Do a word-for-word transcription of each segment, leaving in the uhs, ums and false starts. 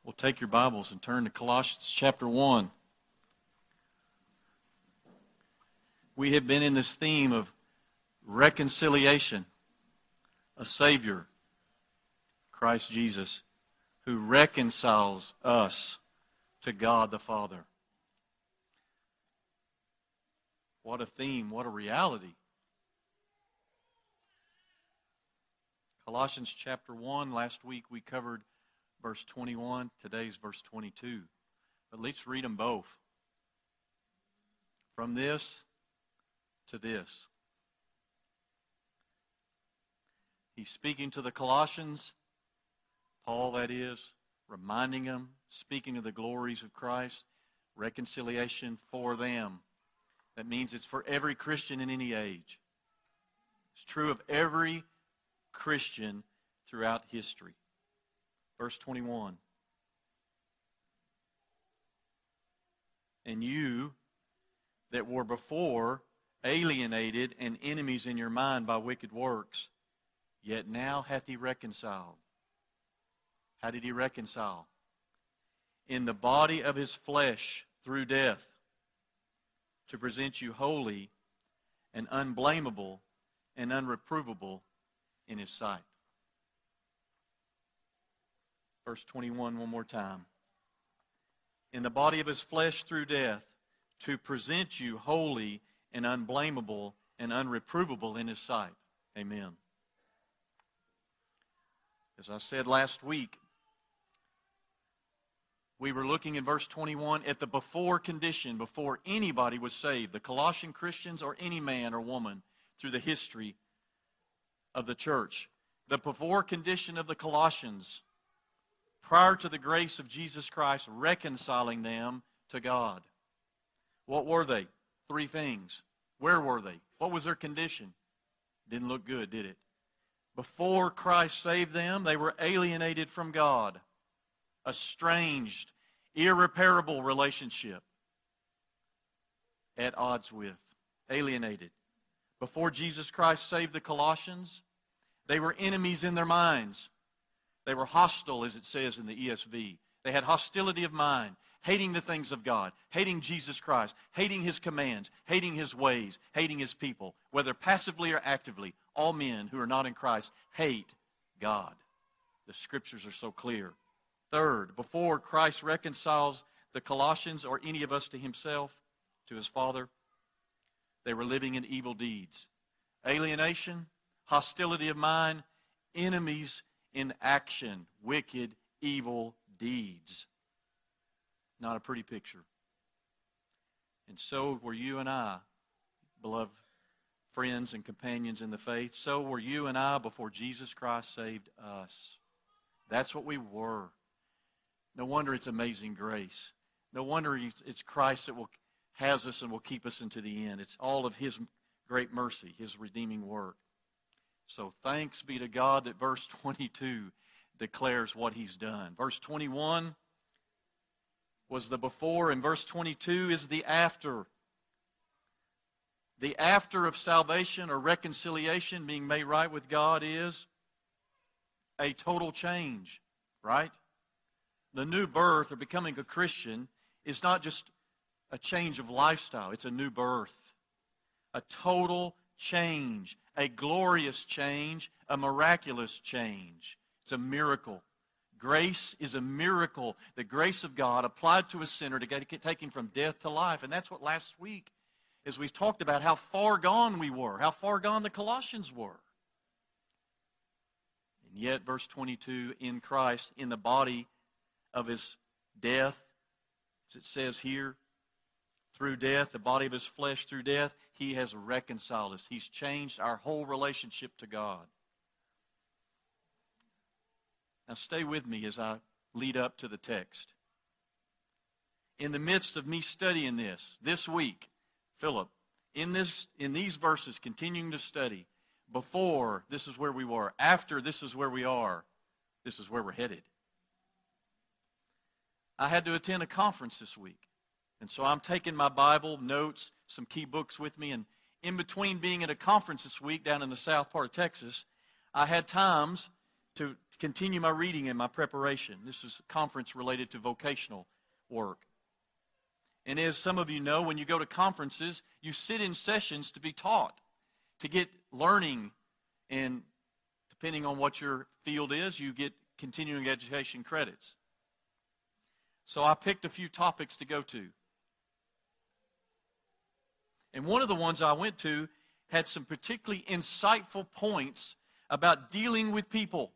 Well, take your Bibles and turn to Colossians chapter one. We have been in this theme of reconciliation, a Savior, Christ Jesus, who reconciles us to God the Father. What a theme, what a reality. Colossians chapter one, last week we covered verse twenty-one, today's verse twenty-two. But let's read them both. From this to this. He's speaking to the Colossians, Paul that is, reminding them, speaking of the glories of Christ, reconciliation for them. That means it's for every Christian in any age. It's true of every Christian throughout history. Verse twenty-one. And you that were before alienated and enemies in your mind by wicked works, yet now hath he reconciled. How did he reconcile? In the body of his flesh through death, to present you holy and unblameable and unreprovable in his sight. Verse twenty-one, one more time. In the body of his flesh through death, to present you holy and unblameable and unreprovable in his sight. Amen. As I said last week, we were looking in verse twenty-one at the before condition, before anybody was saved, the Colossian Christians or any man or woman through the history of the church. The before condition of the Colossians, prior to the grace of Jesus Christ reconciling them to God. What were they? Three things. Where were they? What was their condition? Didn't look good, did it? Before Christ saved them, they were alienated from God. Estranged, irreparable relationship. At odds with. Alienated. Before Jesus Christ saved the Colossians, they were enemies in their minds. They were hostile, as it says in the E S V. They had hostility of mind, hating the things of God, hating Jesus Christ, hating His commands, hating His ways, hating His people. Whether passively or actively, all men who are not in Christ hate God. The Scriptures are so clear. Third, before Christ reconciles the Colossians or any of us to Himself, to His Father, they were living in evil deeds. Alienation, hostility of mind, enemies in action, wicked, evil deeds. Not a pretty picture. And so were you and I, beloved friends and companions in the faith. So were you and I before Jesus Christ saved us. That's what we were. No wonder it's amazing grace. No wonder it's Christ that will has us and will keep us into the end. It's all of His great mercy, His redeeming work. So thanks be to God that verse twenty-two declares what He's done. Verse twenty-one was the before, and verse twenty-two is the after. The after of salvation or reconciliation, being made right with God, is a total change, right? The new birth or becoming a Christian is not just a change of lifestyle. It's a new birth. A total change. A glorious change. A miraculous change. It's a miracle. Grace is a miracle. The grace of God applied to a sinner to get, get take him from death to life. And that's what last week, as we talked about how far gone we were, how far gone the Colossians were. And yet, verse twenty-two, in Christ, in the body of His death, as it says here, through death, the body of His flesh through death, He has reconciled us. He's changed our whole relationship to God. Now stay with me as I lead up to the text. In the midst of me studying this, this week, Philip, in this, in these verses, continuing to study, before, this is where we were. After, this is where we are. This is where we're headed. I had to attend a conference this week. And so I'm taking my Bible, notes, some key books with me. And in between being at a conference this week down in the south part of Texas, I had times to continue my reading and my preparation. This is a conference related to vocational work. And as some of you know, when you go to conferences, you sit in sessions to be taught, to get learning, and depending on what your field is, you get continuing education credits. So I picked a few topics to go to. And one of the ones I went to had some particularly insightful points about dealing with people.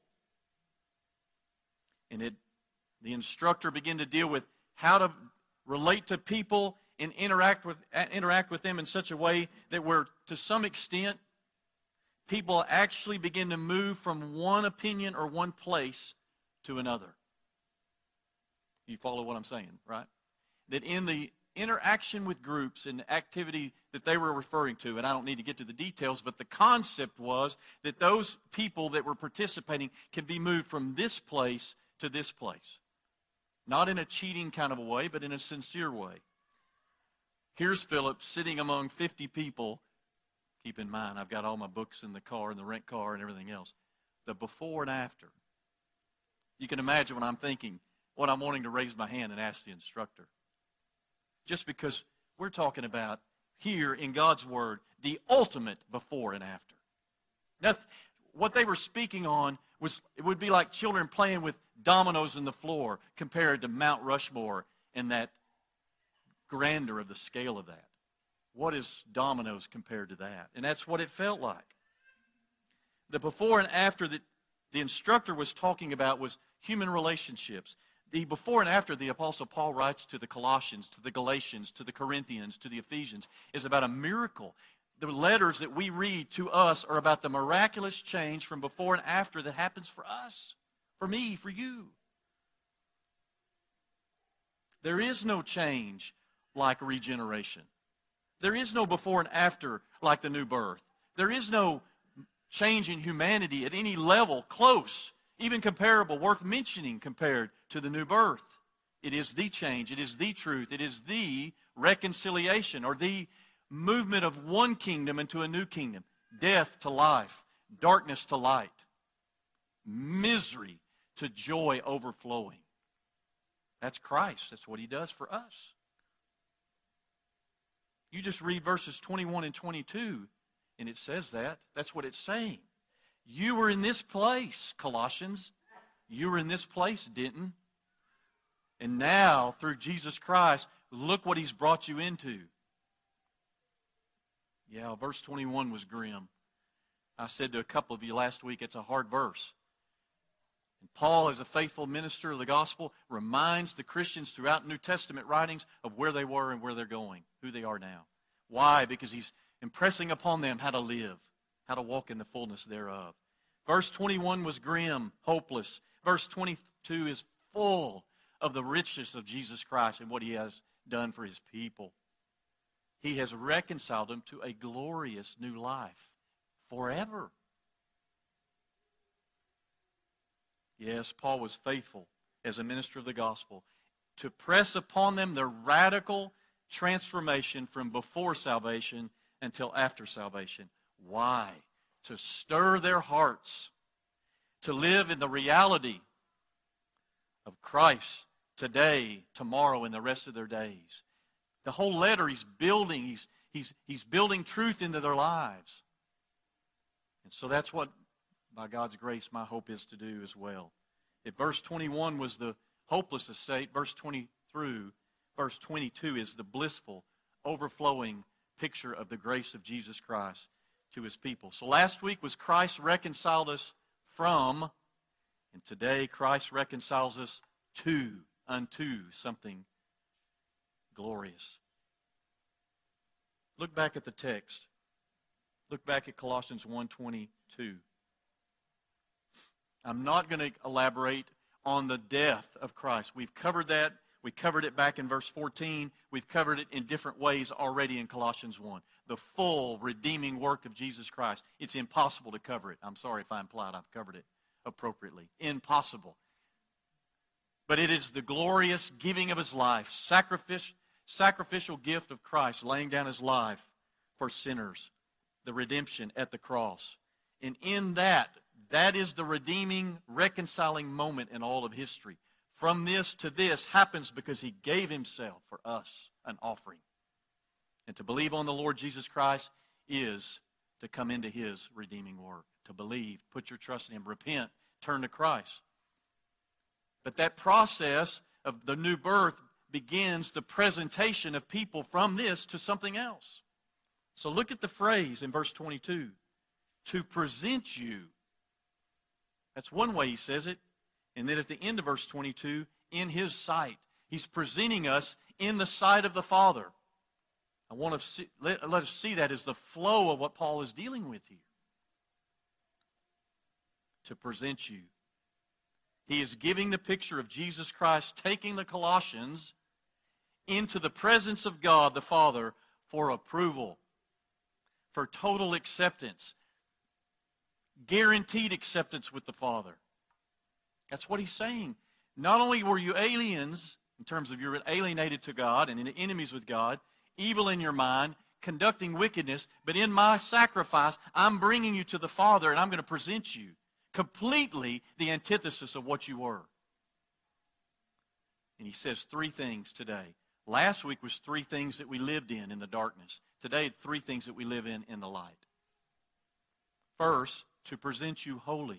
And it, the instructor began to deal with how to relate to people and interact with, interact with them in such a way that where, to some extent, people actually begin to move from one opinion or one place to another. You follow what I'm saying, right? That in the interaction with groups and activity that they were referring to, and I don't need to get to the details, but the concept was that those people that were participating can be moved from this place to this place. Not in a cheating kind of a way, but in a sincere way. Here's Philip sitting among fifty people. Keep in mind, I've got all my books in the car, in the rent car, and everything else. The before and after. You can imagine what I'm thinking, what I'm wanting to raise my hand and ask the instructor. Just because we're talking about here in God's Word, the ultimate before and after. Now, what they were speaking on was, it would be like children playing with dominoes in the floor compared to Mount Rushmore and that grandeur of the scale of that. What is dominoes compared to that? And that's what it felt like. The before and after that the instructor was talking about was human relationships. The before and after the Apostle Paul writes to the Colossians, to the Galatians, to the Corinthians, to the Ephesians, is about a miracle. The letters that we read to us are about the miraculous change from before and after that happens for us, for me, for you. There is no change like regeneration. There is no before and after like the new birth. There is no change in humanity at any level close, even comparable, worth mentioning compared to the new birth. It is the change. It is the truth. It is the reconciliation or the movement of one kingdom into a new kingdom. Death to life. Darkness to light. Misery to joy overflowing. That's Christ. That's what He does for us. You just read verses twenty-one and twenty-two, and it says that. That's what it's saying. You were in this place, Colossians. You were in this place, Denton. And now, through Jesus Christ, look what He's brought you into. Yeah, verse twenty-one was grim. I said to a couple of you last week, it's a hard verse. And Paul, as a faithful minister of the gospel, reminds the Christians throughout New Testament writings of where they were and where they're going, who they are now. Why? Because he's impressing upon them how to live, how to walk in the fullness thereof. Verse twenty-one was grim, hopeless. Verse twenty-two is full of the richness of Jesus Christ and what He has done for His people. He has reconciled them to a glorious new life forever. Yes, Paul was faithful as a minister of the gospel to press upon them the radical transformation from before salvation until after salvation. Why? To stir their hearts, to live in the reality of Christ today, tomorrow, and the rest of their days. The whole letter he's building, he's, he's, he's building truth into their lives. And so that's what, by God's grace, my hope is to do as well. If verse twenty-one was the hopeless estate, verse twenty through verse twenty-two is the blissful, overflowing picture of the grace of Jesus Christ to His people. So last week was Christ reconciled us from, and today Christ reconciles us to, unto something glorious. Look back at the text. Look back at Colossians one twenty-two. I'm not going to elaborate on the death of Christ. We've covered that. We covered it back in verse fourteen. We've covered it in different ways already in Colossians one. The full redeeming work of Jesus Christ. It's impossible to cover it. I'm sorry if I implied I've covered it appropriately. Impossible. But it is the glorious giving of His life, sacrificial, sacrificial gift of Christ, laying down His life for sinners, the redemption at the cross. And in that, That is the redeeming, reconciling moment in all of history. From this to this happens because he gave himself for us an offering. And to believe on the Lord Jesus Christ is to come into his redeeming work. To believe, put your trust in him, repent, turn to Christ. But that process of the new birth begins the presentation of people from this to something else. So look at the phrase in verse twenty-two. To present you. That's one way he says it. And then at the end of verse twenty-two, in his sight. He's presenting us in the sight of the Father. I want to see, let, let us see that as the flow of what Paul is dealing with here. To present you. He is giving the picture of Jesus Christ taking the Colossians into the presence of God the Father for approval, for total acceptance, guaranteed acceptance with the Father. That's what he's saying. Not only were you aliens, in terms of you're alienated to God and enemies with God, evil in your mind, conducting wickedness, but in my sacrifice, I'm bringing you to the Father and I'm going to present you completely the antithesis of what you were. And he says three things today. Last week was three things that we lived in in the darkness. Today, three things that we live in in the light. First, to present you holy.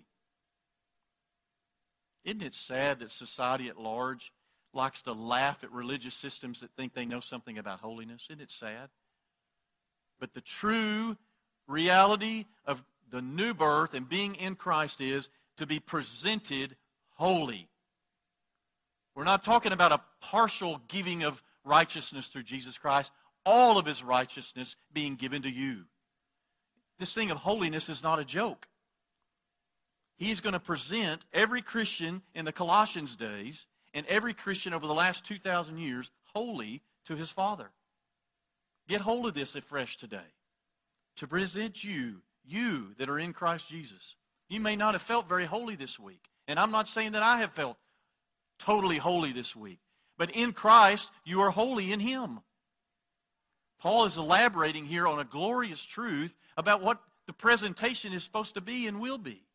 Isn't it sad that society at large likes to laugh at religious systems that think they know something about holiness? Isn't it sad? But the true reality of the new birth and being in Christ is to be presented holy. We're not talking about a partial giving of righteousness through Jesus Christ. All of his righteousness being given to you. This thing of holiness is not a joke. He's going to present every Christian in the Colossians days and every Christian over the last two thousand years holy to his Father. Get hold of this afresh today. To present you, you that are in Christ Jesus. You may not have felt very holy this week. And I'm not saying that I have felt totally holy this week. But in Christ, you are holy in him. Paul is elaborating here on a glorious truth about what the presentation is supposed to be and will be.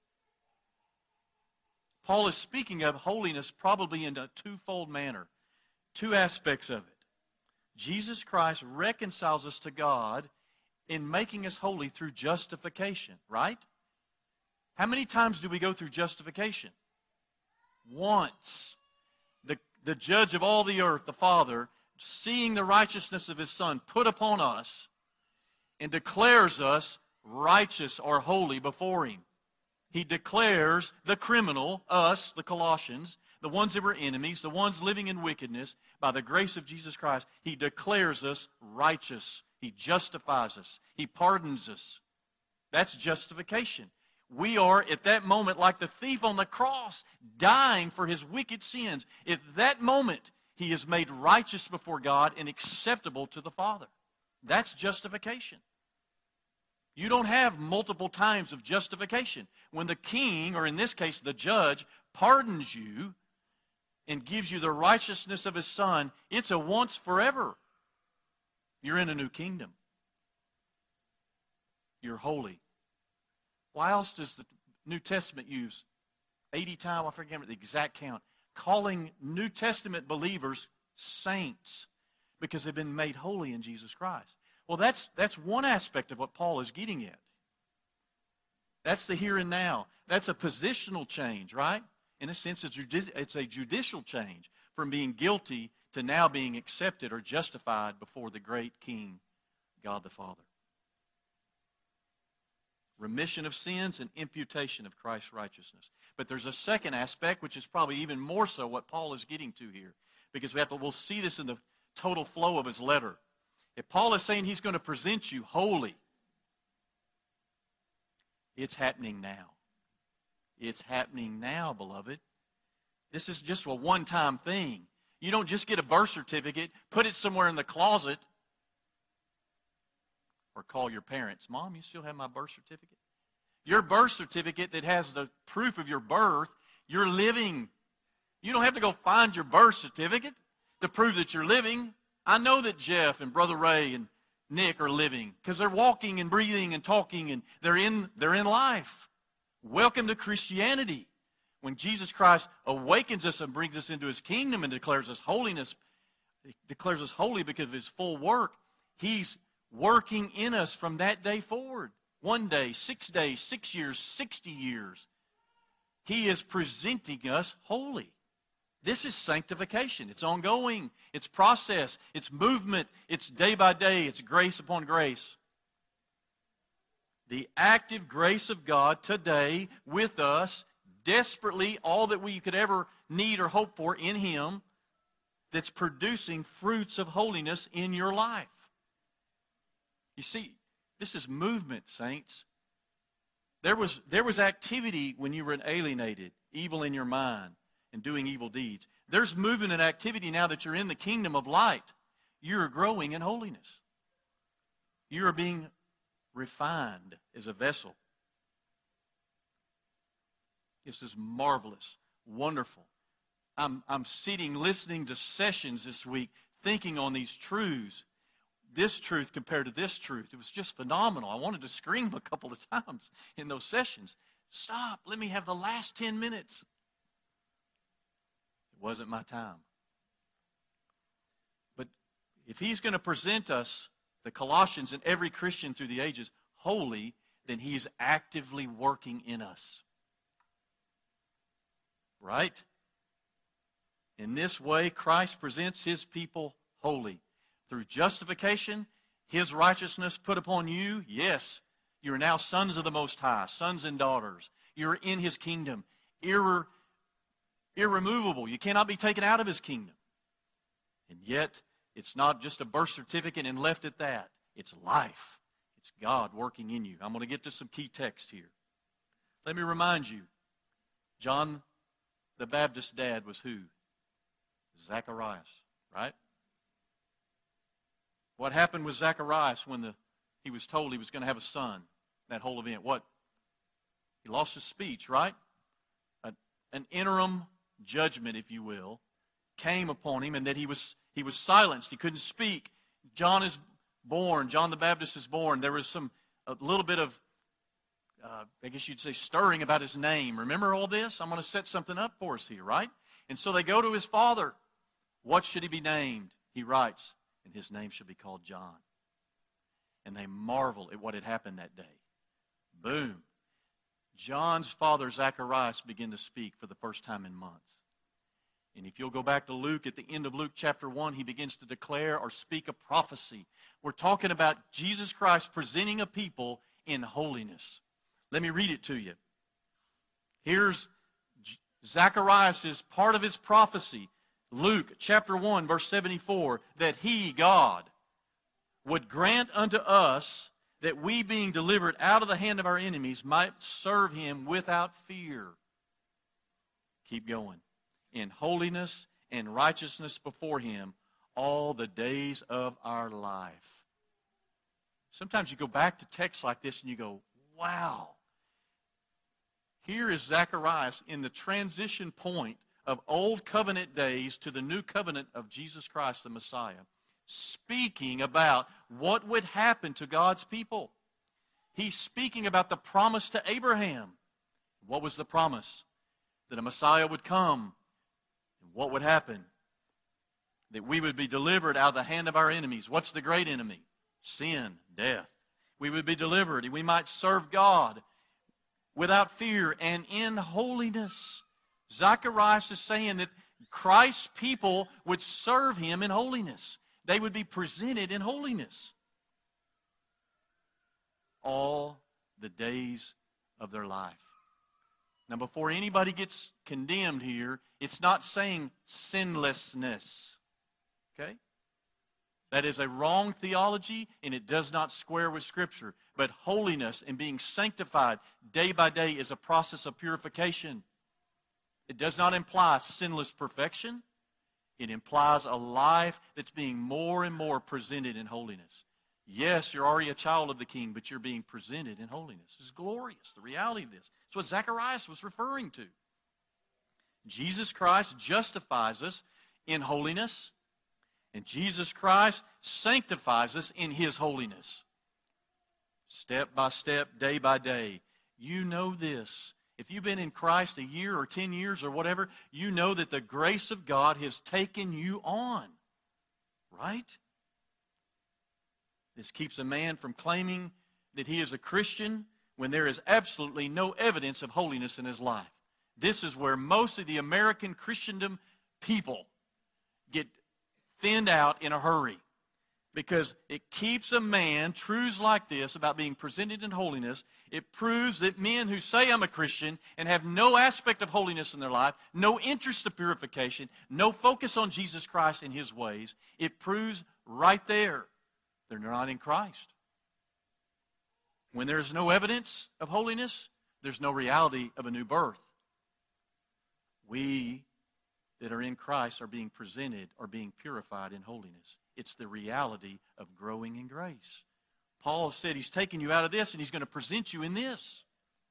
Paul is speaking of holiness probably in a twofold manner. Two aspects of it. Jesus Christ reconciles us to God in making us holy through justification, right? How many times do we go through justification? Once. The, the judge of all the earth, the Father, seeing the righteousness of his Son put upon us and declares us righteous or holy before him. He declares the criminal, us, the Colossians, the ones that were enemies, the ones living in wickedness, by the grace of Jesus Christ, he declares us righteous. He justifies us. He pardons us. That's justification. We are at that moment like the thief on the cross, dying for his wicked sins. At that moment, he is made righteous before God and acceptable to the Father. That's justification. You don't have multiple times of justification. When the king, or in this case the judge, pardons you and gives you the righteousness of his Son, it's a once forever. You're in a new kingdom. You're holy. Why else does the New Testament use eighty times, I forget the exact count, calling New Testament believers saints because they've been made holy in Jesus Christ? Well, that's, that's one aspect of what Paul is getting at. That's the here and now. That's a positional change, right? In a sense, it's, it's a judicial change from being guilty to now being accepted or justified before the great King, God the Father. Remission of sins and imputation of Christ's righteousness. But there's a second aspect, which is probably even more so what Paul is getting to here. Because we have to, we'll see this in the total flow of his letter. If Paul is saying he's going to present you holy, it's happening now. It's happening now, beloved. This is just a one-time thing. You don't just get a birth certificate, put it somewhere in the closet, or call your parents. Mom, you still have my birth certificate? Your birth certificate that has the proof of your birth, you're living. You don't have to go find your birth certificate to prove that you're living. I know that Jeff and Brother Ray and Nick are living because they're walking and breathing and talking and they're in, they're in life. Welcome to Christianity. When Jesus Christ awakens us and brings us into his kingdom and declares us holiness, declares us holy because of his full work, he's working in us from that day forward. One day, six days, six years, sixty years. He is presenting us holy. This is sanctification. It's ongoing. It's process. It's movement. It's day by day. It's grace upon grace. The active grace of God today with us, desperately all that we could ever need or hope for in him, that's producing fruits of holiness in your life. You see, this is movement, saints. There was, there was activity when you were alienated, evil in your mind, and doing evil deeds. There's movement and activity now that you're in the kingdom of light. You're growing in holiness. You are being refined as a vessel. This is marvelous, wonderful. I'm, I'm sitting, listening to sessions this week, thinking on these truths. This truth compared to this truth. It was just phenomenal. I wanted to scream a couple of times in those sessions. Stop. Let me have the last ten minutes. It wasn't my time. But if he's going to present us, the Colossians and every Christian through the ages, holy, then he is actively working in us. Right? In this way, Christ presents his people holy. Through justification, his righteousness put upon you, yes, you are now sons of the Most High, sons and daughters. You're in his kingdom, irre, irremovable. You cannot be taken out of his kingdom. And yet, it's not just a birth certificate and left at that. It's life. It's God working in you. I'm going to get to some key text here. Let me remind you, John the Baptist's dad was who? Zacharias, right? What happened with Zacharias when the, he was told he was going to have a son? That whole event. What? He lost his speech, right? A, an interim judgment, if you will, came upon him, and that he was he was silenced. He couldn't speak. John is born. John the Baptist is born. There was some a little bit of, uh, I guess you'd say, stirring about his name. Remember all this? I'm going to set something up for us here, right? And so they go to his father. What should he be named? He writes, and his name shall be called John. And they marvel at what had happened that day. Boom. John's father, Zacharias, began to speak for the first time in months. And if you'll go back to Luke, at the end of Luke chapter one, he begins to declare or speak a prophecy. We're talking about Jesus Christ presenting a people in holiness. Let me read it to you. Here's Zacharias' part of his prophecy. Luke chapter one, verse seventy-four, that he, God, would grant unto us that we, being delivered out of the hand of our enemies, might serve him without fear. Keep going. In holiness and righteousness before him all the days of our life. Sometimes you go back to texts like this and you go, wow. Here is Zacharias in the transition point of old covenant days to the new covenant of Jesus Christ the Messiah, speaking about what would happen to God's people. He's speaking about the promise to Abraham. What was the promise? That a Messiah would come. And what would happen? That we would be delivered out of the hand of our enemies. What's the great enemy? Sin, death. We would be delivered and we might serve God without fear and in holiness. Zacharias is saying that Christ's people would serve him in holiness. They would be presented in holiness all the days of their life. Now, before anybody gets condemned here, it's not saying sinlessness. Okay? That is a wrong theology, and it does not square with Scripture. But holiness and being sanctified day by day is a process of purification. It does not imply sinless perfection. It implies a life that's being more and more presented in holiness. Yes, you're already a child of the King, but you're being presented in holiness. It's glorious, the reality of this. It's what Zacharias was referring to. Jesus Christ justifies us in holiness, and Jesus Christ sanctifies us in his holiness. Step by step, day by day, You know this. If you've been in Christ a year or ten years or whatever, you know that the grace of God has taken you on. Right? This keeps a man from claiming that he is a Christian when there is absolutely no evidence of holiness in his life. This is where most of the American Christendom people get thinned out in a hurry. Because it keeps a man, truths like this about being presented in holiness, it proves that men who say I'm a Christian and have no aspect of holiness in their life, no interest of purification, no focus on Jesus Christ and His ways, it proves right there they're not in Christ. When there's no evidence of holiness, there's no reality of a new birth. We that are in Christ are being presented, are being purified in holiness. It's the reality of growing in grace. Paul said He's taking you out of this and He's going to present you in this.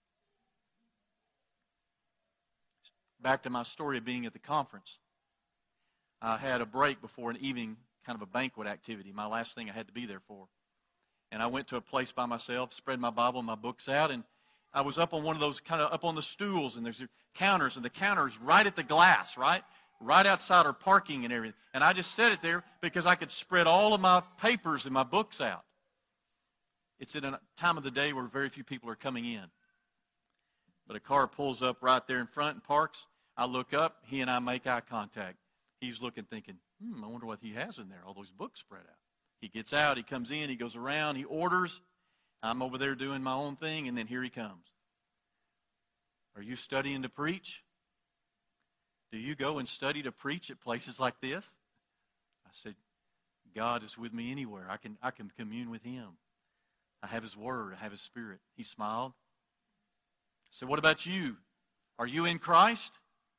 Back to my story of being at the conference. I had a break before an evening, kind of a banquet activity, my last thing I had to be there for. And I went to a place by myself, spread my Bible and my books out, and I was up on one of those, kind of up on the stools, and there's counters, and the counter's right at the glass, right? Right outside our parking and everything. And I just set it there because I could spread all of my papers and my books out. It's at a time of the day where very few people are coming in. But a car pulls up right there in front and parks. I look up. He and I make eye contact. He's looking, thinking, hmm, I wonder what he has in there, all those books spread out. He gets out. He comes in. He goes around. He orders. I'm over there doing my own thing, and then here he comes. Are you studying to preach? Do you go and study to preach at places like this? I said, God is with me anywhere. I can, I can commune with Him. I have His Word. I have His Spirit. He smiled. I said, what about you? Are you in Christ?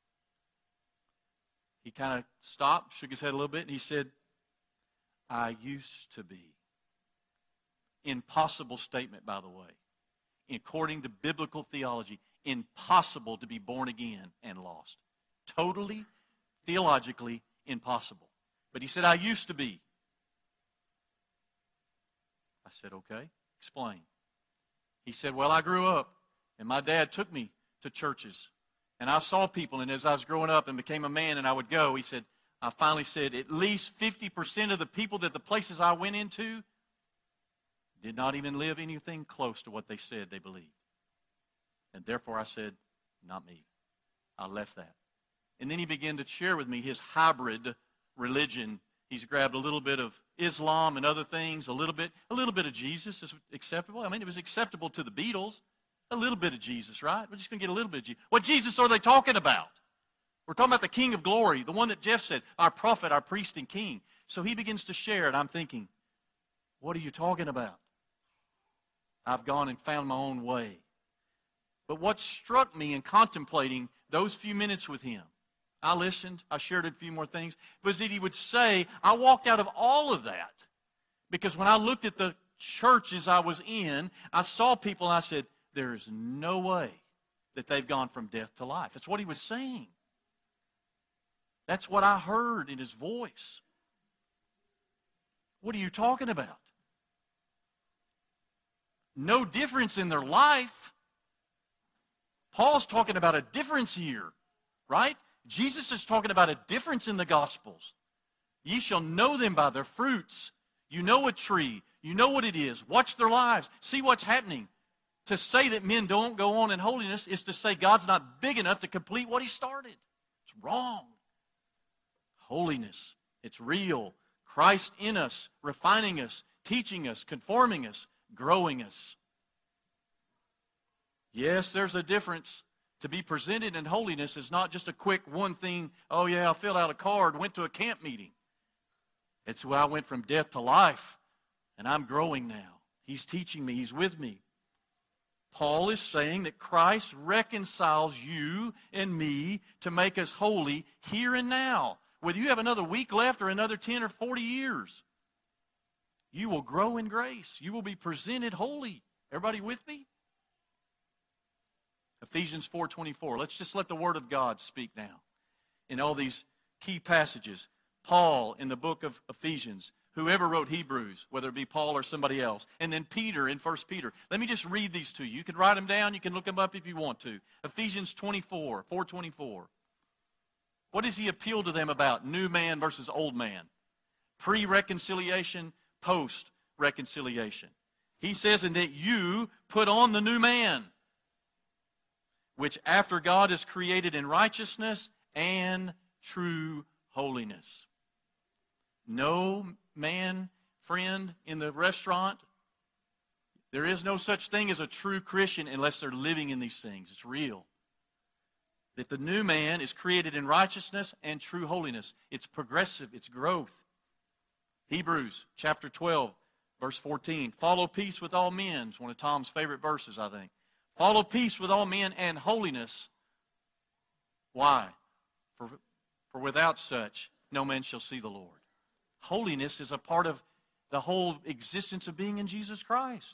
He kind of stopped, shook his head a little bit, and he said, I used to be. Impossible statement, by the way. According to biblical theology, impossible to be born again and lost. Totally, theologically impossible. But he said, I used to be. I said, okay, explain. He said, well, I grew up, and my dad took me to churches. And I saw people, and as I was growing up and became a man and I would go, he said, I finally said, at least fifty percent of the people that the places I went into did not even live anything close to what they said they believed. And therefore I said, not me. I left that. And then he began to share with me his hybrid religion. He's grabbed a little bit of Islam and other things, a little bit, a little bit of Jesus is acceptable. I mean, it was acceptable to the Beatles. A little bit of Jesus, right? We're just going to get a little bit of Jesus. What Jesus are they talking about? We're talking about the King of Glory, the one that Jeff said, our prophet, our priest and king. So he begins to share it. I'm thinking, what are you talking about? I've gone and found my own way. But what struck me in contemplating those few minutes with him, I listened, I shared a few more things, was that he would say, I walked out of all of that. Because when I looked at the churches I was in, I saw people and I said, there is no way that they've gone from death to life. That's what he was saying. That's what I heard in his voice. What are you talking about? No difference in their life. Paul's talking about a difference here, right? Jesus is talking about a difference in the Gospels. Ye shall know them by their fruits. You know a tree. You know what it is. Watch their lives. See what's happening. To say that men don't go on in holiness is to say God's not big enough to complete what He started. It's wrong. Holiness, it's real. Christ in us, refining us, teaching us, conforming us, growing us. Yes, there's a difference. To be presented in holiness is not just a quick one thing, oh yeah, I filled out a card, went to a camp meeting. It's where I went from death to life, and I'm growing now. He's teaching me. He's with me. Paul is saying that Christ reconciles you and me to make us holy here and now. Whether you have another week left or another ten or forty years, you will grow in grace. You will be presented holy. Everybody with me? Ephesians four twenty-four. Let's just let the Word of God speak now. In all these key passages, Paul in the book of Ephesians, whoever wrote Hebrews, whether it be Paul or somebody else, and then Peter in First Peter. Let me just read these to you. You can write them down. You can look them up if you want to. Ephesians twenty-four, four twenty-four. What does he appeal to them about? New man versus old man. Pre-reconciliation, post-reconciliation. He says, and that you put on the new man, which after God is created in righteousness and true holiness. No man, friend, in the restaurant, there is no such thing as a true Christian unless they're living in these things. It's real. That the new man is created in righteousness and true holiness. It's progressive. It's growth. Hebrews chapter twelve, verse fourteen. Follow peace with all men. It's one of Tom's favorite verses, I think. Follow peace with all men and holiness. Why? For, for without such, no man shall see the Lord. Holiness is a part of the whole existence of being in Jesus Christ.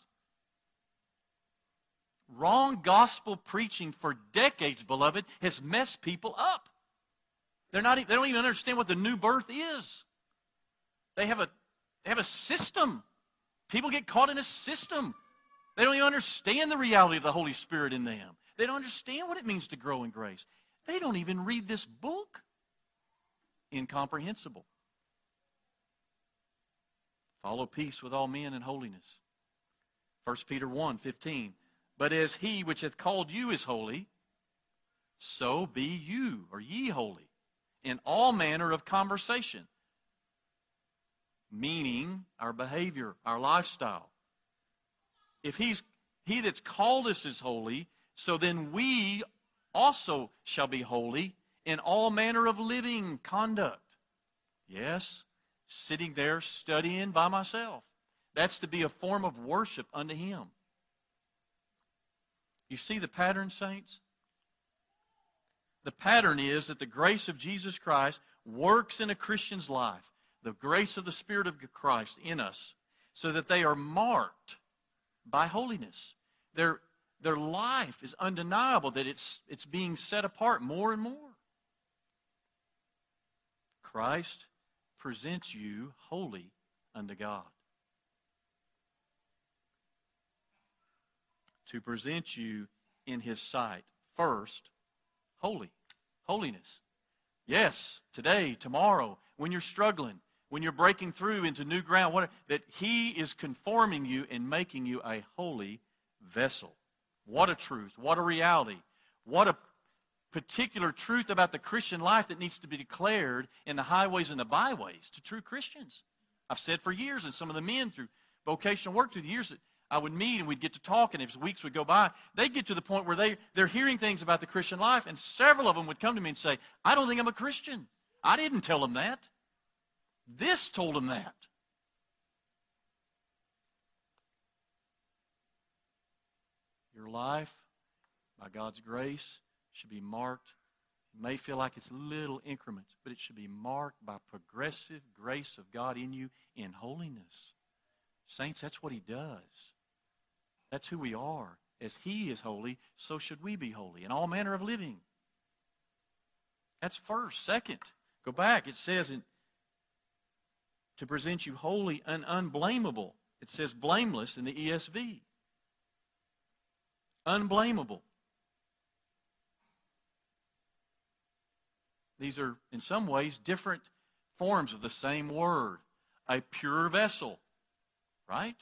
Wrong gospel preaching for decades, beloved, has messed people up. They're not, they don't even understand what the new birth is. They have a, they have a system. People get caught in a system. They don't even understand the reality of the Holy Spirit in them. They don't understand what it means to grow in grace. They don't even read this book. Incomprehensible. Follow peace with all men and holiness. First Peter one, fifteen. But as he which hath called you is holy, so be you, or ye holy, in all manner of conversation. Meaning our behavior, our lifestyle. If he's he that's called us is holy, so then we also shall be holy in all manner of living conduct. Yes, sitting there studying by myself. That's to be a form of worship unto him. You see the pattern, saints? The pattern is that the grace of Jesus Christ works in a Christian's life. The grace of the Spirit of Christ in us, so that they are marked by holiness. Their, their life is undeniable, that it's, it's being set apart more and more. Christ presents you holy unto God. To present you in his sight. First, holy. Holiness. Yes, today, tomorrow, when you're struggling, when you're breaking through into new ground, what, that he is conforming you and making you a holy vessel. What a truth. What a reality. What a particular truth about the Christian life that needs to be declared in the highways and the byways to true Christians. I've said for years, and some of the men through vocational work through the years that I would meet and we'd get to talk, and as weeks would go by, they'd get to the point where they, they're hearing things about the Christian life, and several of them would come to me and say, I don't think I'm a Christian. I didn't tell them that. This told them that. Your life, by God's grace, should be marked. It may feel like it's little increments, but it should be marked by progressive grace of God in you in holiness. Saints, that's what he does. That's who we are. As he is holy, so should we be holy in all manner of living. That's first. Second, go back. It says in, to present you holy and unblameable. It says blameless in the E S V. Unblameable. These are, in some ways, different forms of the same word. A pure vessel. Right?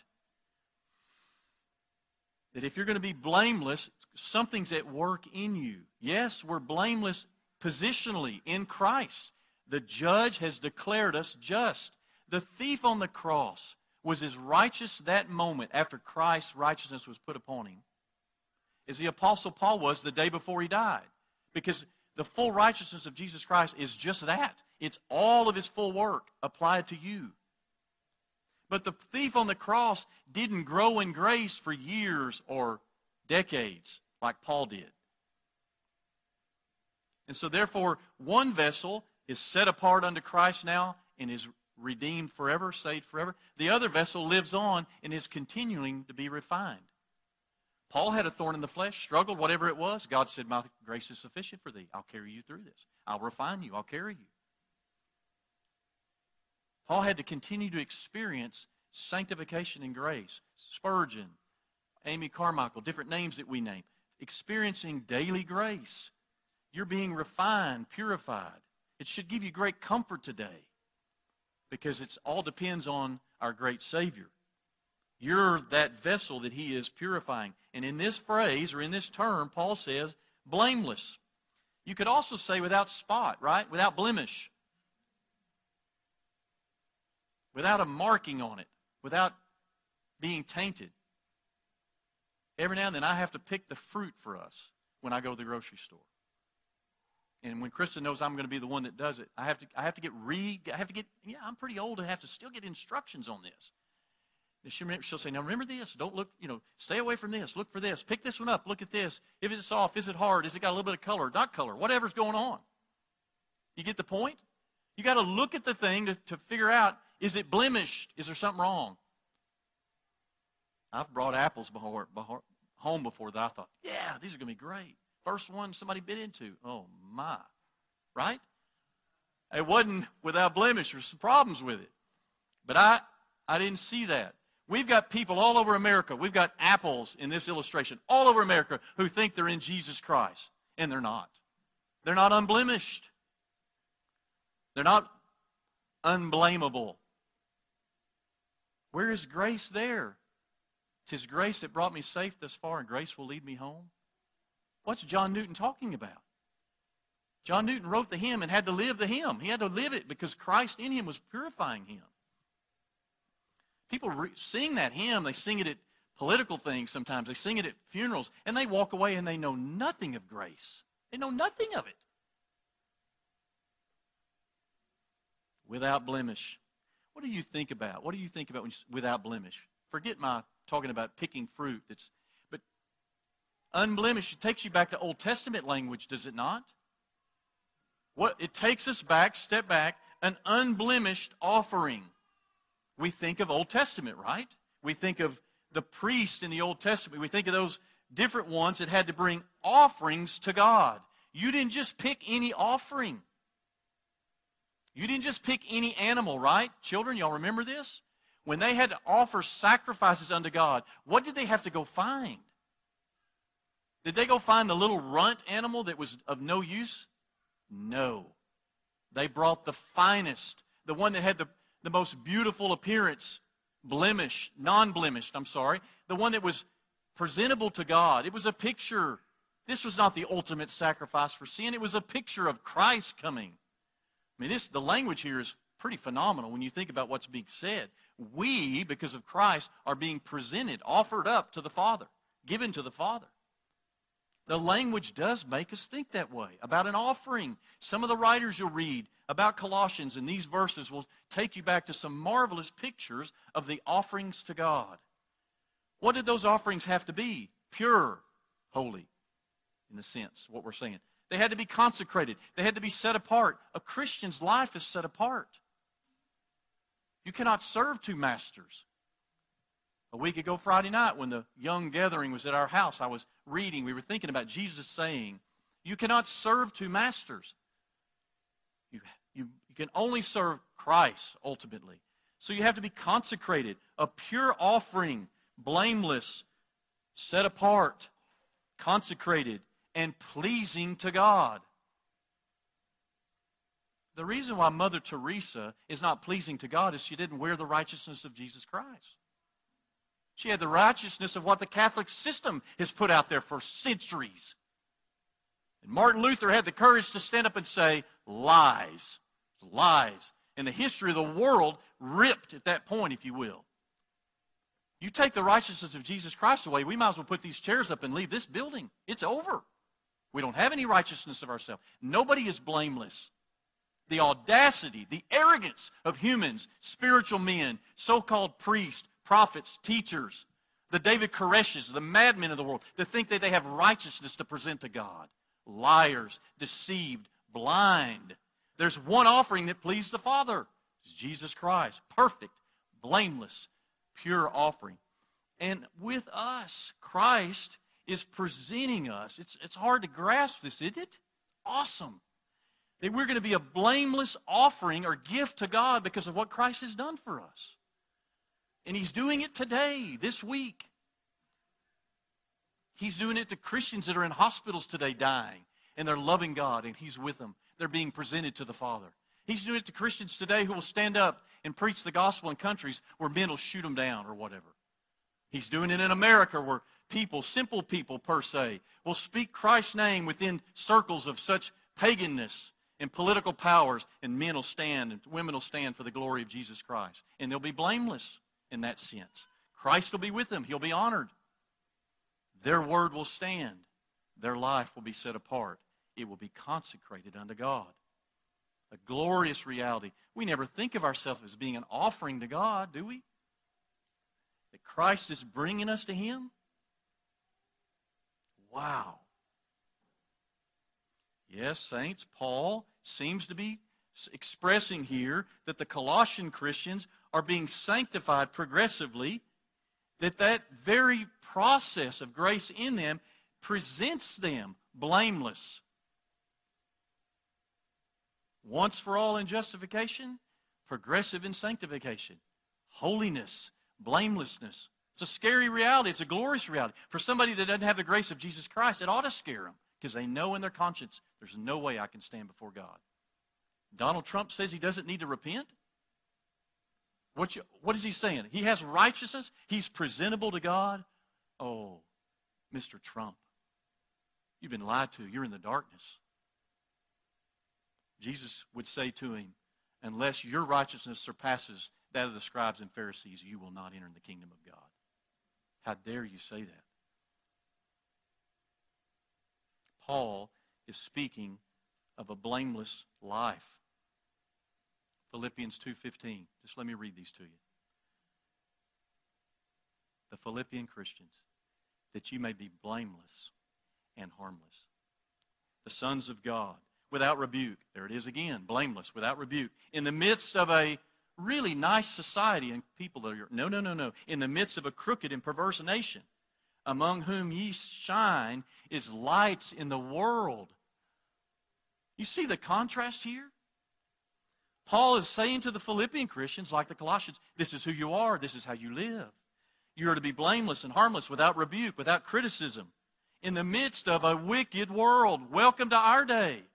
That if you're going to be blameless, something's at work in you. Yes, we're blameless positionally in Christ. The judge has declared us just. The thief on the cross was as righteous that moment after Christ's righteousness was put upon him as the Apostle Paul was the day before he died. Because the full righteousness of Jesus Christ is just that. It's all of his full work applied to you. But the thief on the cross didn't grow in grace for years or decades like Paul did. And so therefore, one vessel is set apart unto Christ now and is redeemed forever, saved forever. The other vessel lives on and is continuing to be refined. Paul had a thorn in the flesh, struggled, whatever it was. God said, my grace is sufficient for thee. I'll carry you through this. I'll refine you. I'll carry you. Paul had to continue to experience sanctification and grace. Spurgeon, Amy Carmichael, different names that we name. Experiencing daily grace. You're being refined, purified. It should give you great comfort today because it all depends on our great Savior. You're that vessel that He is purifying. And in this phrase, or in this term, Paul says, blameless. You could also say without spot, right? Without blemish. Without a marking on it. Without being tainted. Every now and then I have to pick the fruit for us when I go to the grocery store. And when Krista knows I'm going to be the one that does it, I have to I have to get re I have to get yeah, I'm pretty old to have to still get instructions on this. And she'll, she'll say, now remember this, don't look, you know, stay away from this, look for this, pick this one up, look at this. If it's soft, is it hard, is it got a little bit of color, not color, whatever's going on. You get the point? You got to look at the thing to, to figure out, is it blemished? Is there something wrong? I've brought apples before, before, home before that I thought, yeah, these are going to be great. First one somebody bit into. Oh, my. Right? It wasn't without blemish. There's some problems with it. But I, I didn't see that. We've got people all over America. We've got apples in this illustration all over America who think they're in Jesus Christ. And they're not. They're not unblemished. They're not unblameable. Where is grace there? 'Tis grace that brought me safe thus far, and grace will lead me home. What's John Newton talking about? John Newton wrote the hymn and had to live the hymn. He had to live it because Christ in him was purifying him. People re- sing that hymn. They sing it at political things sometimes. They sing it at funerals. And they walk away and they know nothing of grace. They know nothing of it. Without blemish. What do you think about? What do you think about when you, without blemish? Forget my talking about picking fruit. That's, but unblemished, it takes you back to Old Testament language, does it not? What it takes us back, step back, an unblemished offering. We think of Old Testament, right? We think of the priest in the Old Testament. We think of those different ones that had to bring offerings to God. You didn't just pick any offering. You didn't just pick any animal, right? Children, y'all remember this? When they had to offer sacrifices unto God, what did they have to go find? Did they go find the little runt animal that was of no use? No. They brought the finest, the one that had the, the most beautiful appearance, blemish, non-blemished, I'm sorry, the one that was presentable to God. It was a picture. This was not the ultimate sacrifice for sin. It was a picture of Christ coming. I mean, this, the language here is pretty phenomenal when you think about what's being said. We, because of Christ, are being presented, offered up to the Father, given to the Father. The language does make us think that way, about an offering. Some of the writers you'll read about Colossians in these verses will take you back to some marvelous pictures of the offerings to God. What did those offerings have to be? Pure, holy, in the sense, what we're saying. They had to be consecrated. They had to be set apart. A Christian's life is set apart. You cannot serve two masters. A week ago Friday night when the young gathering was at our house, I was reading, we were thinking about Jesus saying, you cannot serve two masters. You, you, you can only serve Christ ultimately. So you have to be consecrated, a pure offering, blameless, set apart, consecrated, and pleasing to God. The reason why Mother Teresa is not pleasing to God is she didn't wear the righteousness of Jesus Christ. She had the righteousness of what the Catholic system has put out there for centuries. And Martin Luther had the courage to stand up and say, lies, lies. And the history of the world ripped at that point, if you will. You take the righteousness of Jesus Christ away, we might as well put these chairs up and leave this building. It's over. We don't have any righteousness of ourselves. Nobody is blameless. The audacity, the arrogance of humans, spiritual men, so-called priests, prophets, teachers, the David Koreshes, the madmen of the world, to think that they have righteousness to present to God. Liars, deceived, blind. There's one offering that pleased the Father. It's Jesus Christ. Perfect, blameless, pure offering. And with us, Christ is presenting us. It's, it's hard to grasp this, isn't it? Awesome. That we're going to be a blameless offering or gift to God because of what Christ has done for us. And He's doing it today, this week. He's doing it to Christians that are in hospitals today dying, and they're loving God, and He's with them. They're being presented to the Father. He's doing it to Christians today who will stand up and preach the gospel in countries where men will shoot them down or whatever. He's doing it in America where people, simple people per se, will speak Christ's name within circles of such paganness and political powers, and men will stand and women will stand for the glory of Jesus Christ. And they'll be blameless in that sense. Christ will be with them. He'll be honored. Their word will stand. Their life will be set apart. It will be consecrated unto God. A glorious reality. We never think of ourselves as being an offering to God, do we? That Christ is bringing us to Him? Wow. Yes, saints, Paul seems to be expressing here that the Colossian Christians are being sanctified progressively, that that very process of grace in them presents them blameless. Once for all in justification, progressive in sanctification. Holiness, blamelessness. It's a scary reality. It's a glorious reality. For somebody that doesn't have the grace of Jesus Christ, it ought to scare them because they know in their conscience, there's no way I can stand before God. Donald Trump says he doesn't need to repent. What, you, what is he saying? He has righteousness. He's presentable to God. Oh, Mister Trump, you've been lied to. You're in the darkness. Jesus would say to him, unless your righteousness surpasses that of the scribes and Pharisees, you will not enter the kingdom of God. How dare you say that? Paul is speaking of a blameless life. Philippians two fifteen. Just let me read these to you. The Philippian Christians, that you may be blameless and harmless. The sons of God, without rebuke. There it is again, blameless, without rebuke. In the midst of a really nice society and people that are, no, no, no, no. In the midst of a crooked and perverse nation, among whom ye shine is lights in the world. You see the contrast here? Paul is saying to the Philippian Christians, like the Colossians, this is who you are, this is how you live. You are to be blameless and harmless, without rebuke, without criticism, in the midst of a wicked world. Welcome to our day.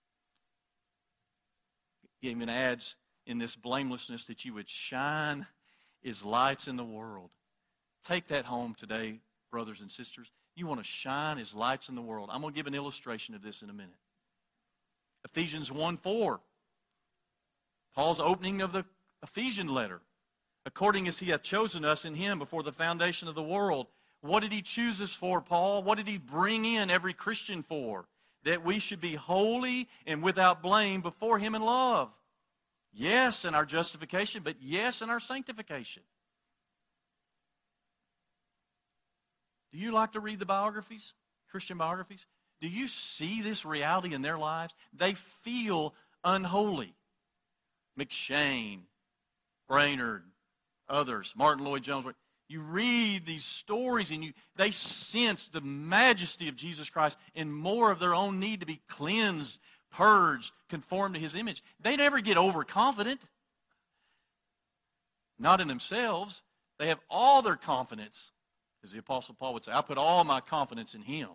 He even adds in this blamelessness that you would shine as lights in the world. Take that home today, brothers and sisters. You want to shine as lights in the world. I'm going to give an illustration of this in a minute. Ephesians one four. Paul's opening of the Ephesian letter. According as He hath chosen us in Him before the foundation of the world. What did He choose us for, Paul? What did He bring in every Christian for? That we should be holy and without blame before Him in love. Yes, in our justification, but yes, in our sanctification. Do you like to read the biographies, Christian biographies? Do you see this reality in their lives? They feel unholy. McShane, Brainerd, others, Martin Lloyd-Jones. You read these stories and you, they sense the majesty of Jesus Christ and more of their own need to be cleansed, purged, conformed to His image. They never get overconfident. Not in themselves. They have all their confidence. As the Apostle Paul would say, I put all my confidence in Him.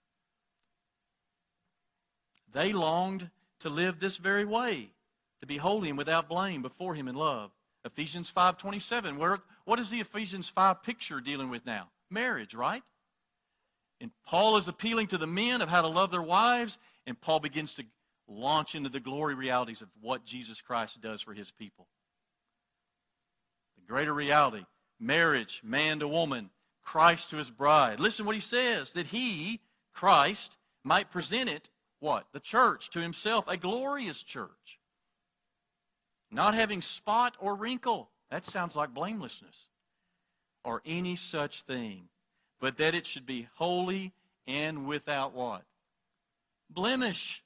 They longed to live this very way, to be holy and without blame before Him in love. Ephesians five twenty-seven. Where, what is the Ephesians five picture dealing with now? Marriage, right? And Paul is appealing to the men of how to love their wives, and Paul begins to launch into the glory realities of what Jesus Christ does for His people. The greater reality, marriage, man to woman, Christ to His bride. Listen what he says, that He, Christ, might present it, what? The church, to Himself, a glorious church. Not having spot or wrinkle. That sounds like blamelessness. Or any such thing. But that it should be holy and without what? Blemish.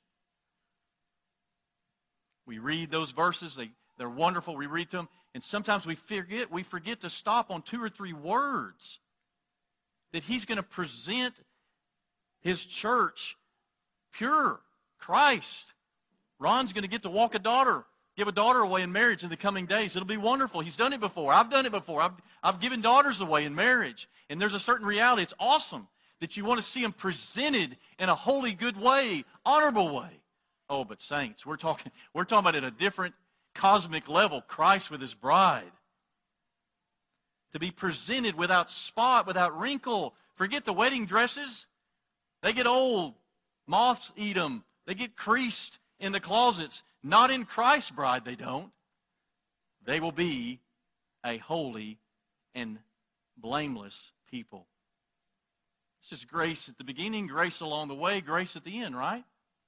We read those verses. They, they're wonderful. We read them. And sometimes we forget, we forget to stop on two or three words. That He's going to present His church pure. Christ. Ron's going to get to walk a daughter, give a daughter away in marriage in the coming days. It'll be wonderful. He's done it before. I've done it before. I've, I've given daughters away in marriage. And there's a certain reality. It's awesome that you want to see them presented in a holy, good way, honorable way. Oh, but saints, we're talking, we're talking about at a different cosmic level, Christ with his bride. To be presented without spot, without wrinkle. Forget the wedding dresses. They get old. Moths eat them. They get creased in the closets. Not in Christ's bride, they don't. They will be a holy and blameless people. It's just grace at the beginning, grace along the way, grace at the end, right?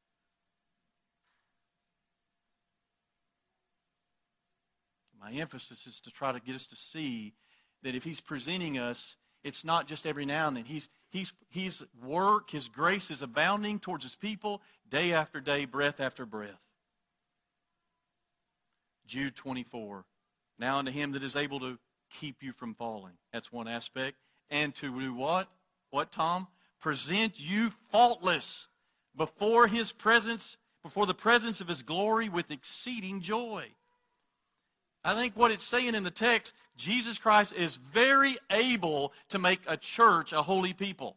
My emphasis is to try to get us to see that if he's presenting us, it's not just every now and then. He's, he's, his work, his grace is abounding towards his people day after day, breath after breath. Jude twenty-four. Now unto him that is able to keep you from falling. That's one aspect. And to do what? What, Tom? Present you faultless before his presence, before the presence of his glory with exceeding joy. I think what it's saying in the text, Jesus Christ is very able to make a church a holy people.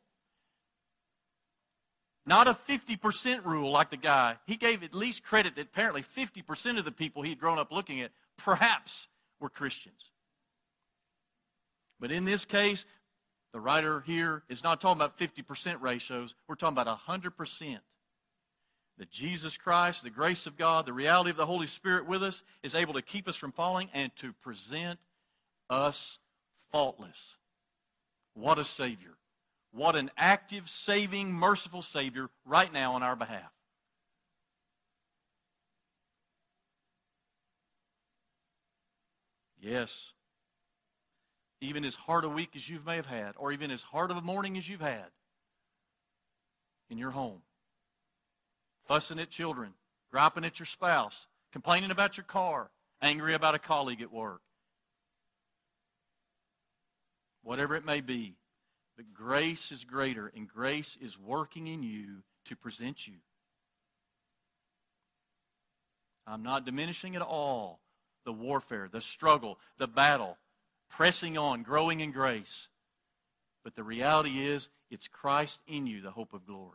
Not a fifty percent rule like the guy. He gave at least credit that apparently fifty percent of the people he'd grown up looking at perhaps were Christians. But in this case, the writer here is not talking about fifty percent ratios. We're talking about one hundred percent. That Jesus Christ, the grace of God, the reality of the Holy Spirit with us is able to keep us from falling and to present us faultless. What a Savior. What an active, saving, merciful Savior right now on our behalf. Yes. Even as hard a week as you may have had, or even as hard of a morning as you've had in your home, fussing at children, griping at your spouse, complaining about your car, angry about a colleague at work. Whatever it may be, but grace is greater, and grace is working in you to present you. I'm not diminishing at all the warfare, the struggle, the battle, pressing on, growing in grace. But the reality is, it's Christ in you, the hope of glory.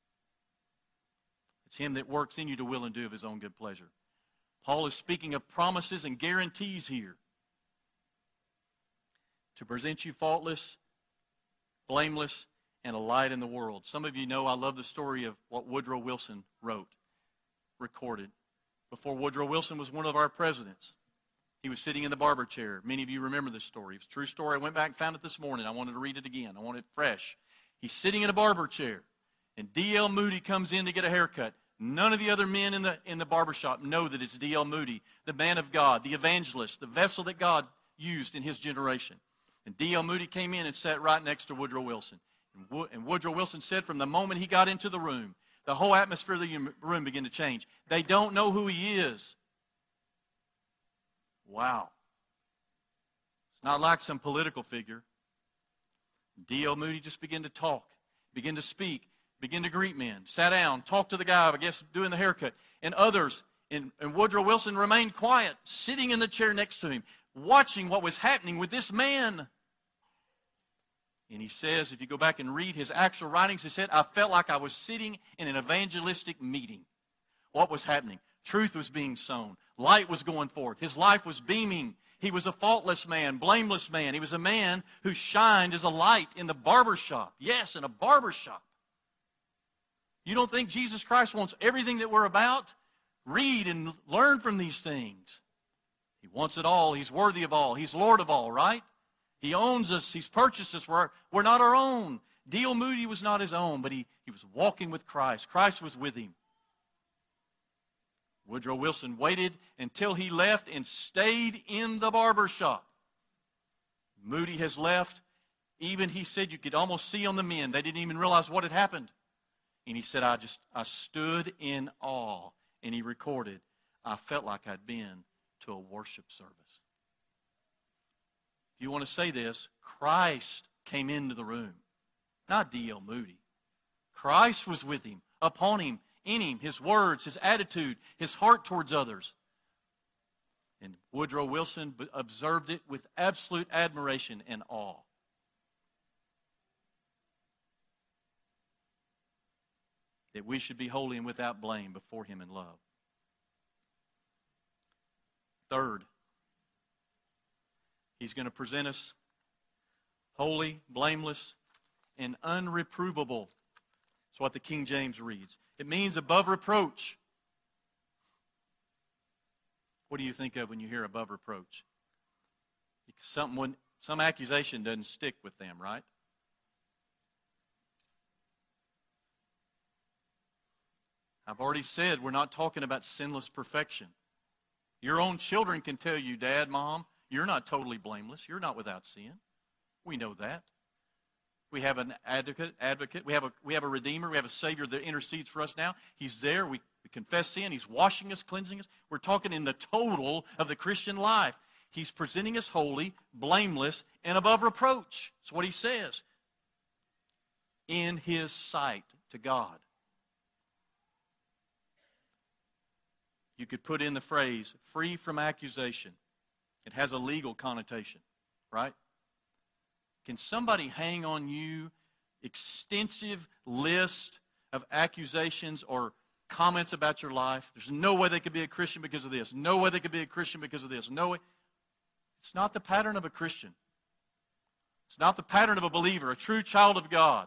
It's him that works in you to will and do of his own good pleasure. Paul is speaking of promises and guarantees here. To present you faultless, blameless, and a light in the world. Some of you know I love the story of what Woodrow Wilson wrote, recorded. Before Woodrow Wilson was one of our presidents, he was sitting in the barber chair. Many of you remember this story. It's a true story. I went back and found it this morning. I wanted to read it again. I want it fresh. He's sitting in a barber chair, and D L Moody comes in to get a haircut. None of the other men in the, in the barbershop know that it's D L Moody, the man of God, the evangelist, the vessel that God used in his generation. And D L Moody came in and sat right next to Woodrow Wilson. And, Wo- and Woodrow Wilson said from the moment he got into the room, the whole atmosphere of the room began to change. They don't know who he is. Wow. It's not like some political figure. D L Moody just began to talk, began to speak, began to greet men, sat down, talked to the guy, I guess, doing the haircut. And others, and, and Woodrow Wilson remained quiet, sitting in the chair next to him, watching what was happening with this man. And he says, if you go back and read his actual writings, he said, I felt like I was sitting in an evangelistic meeting. What was happening? Truth was being sown. Light was going forth. His life was beaming. He was a faultless man, blameless man. He was a man who shined as a light in the barber shop. Yes, in a barber shop. You don't think Jesus Christ wants everything that we're about? Read and learn from these things. He wants it all. He's worthy of all. He's Lord of all, right? He owns us. He's purchased us. We're, we're not our own. D L Moody was not his own, but he, he was walking with Christ. Christ was with him. Woodrow Wilson waited until he left and stayed in the barber shop. Moody has left. Even he said you could almost see on the men. They didn't even realize what had happened. And he said, I just, I stood in awe. And he recorded, I felt like I'd been to a worship service. If you want to say this, Christ came into the room. Not D L Moody. Christ was with him, upon him, in him, his words, his attitude, his heart towards others. And Woodrow Wilson observed it with absolute admiration and awe. That we should be holy and without blame before him in love. Third, he's going to present us holy, blameless, and unreprovable. That's what the King James reads. It means above reproach. What do you think of when you hear above reproach? Something, some accusation doesn't stick with them, right? I've already said we're not talking about sinless perfection. Your own children can tell you, Dad, Mom, you're not totally blameless. You're not without sin. We know that. We have an advocate. advocate. We have a, we have a Redeemer. We have a Savior that intercedes for us now. He's there. We, we confess sin. He's washing us, cleansing us. We're talking in the total of the Christian life. He's presenting us holy, blameless, and above reproach. That's what he says. In his sight to God. You could put in the phrase, free from accusation. It has a legal connotation, right? Can somebody hang on you extensive list of accusations or comments about your life? There's no way they could be a Christian because of this. No way they could be a Christian because of this. No way. It's not the pattern of a Christian. It's not the pattern of a believer, a true child of God.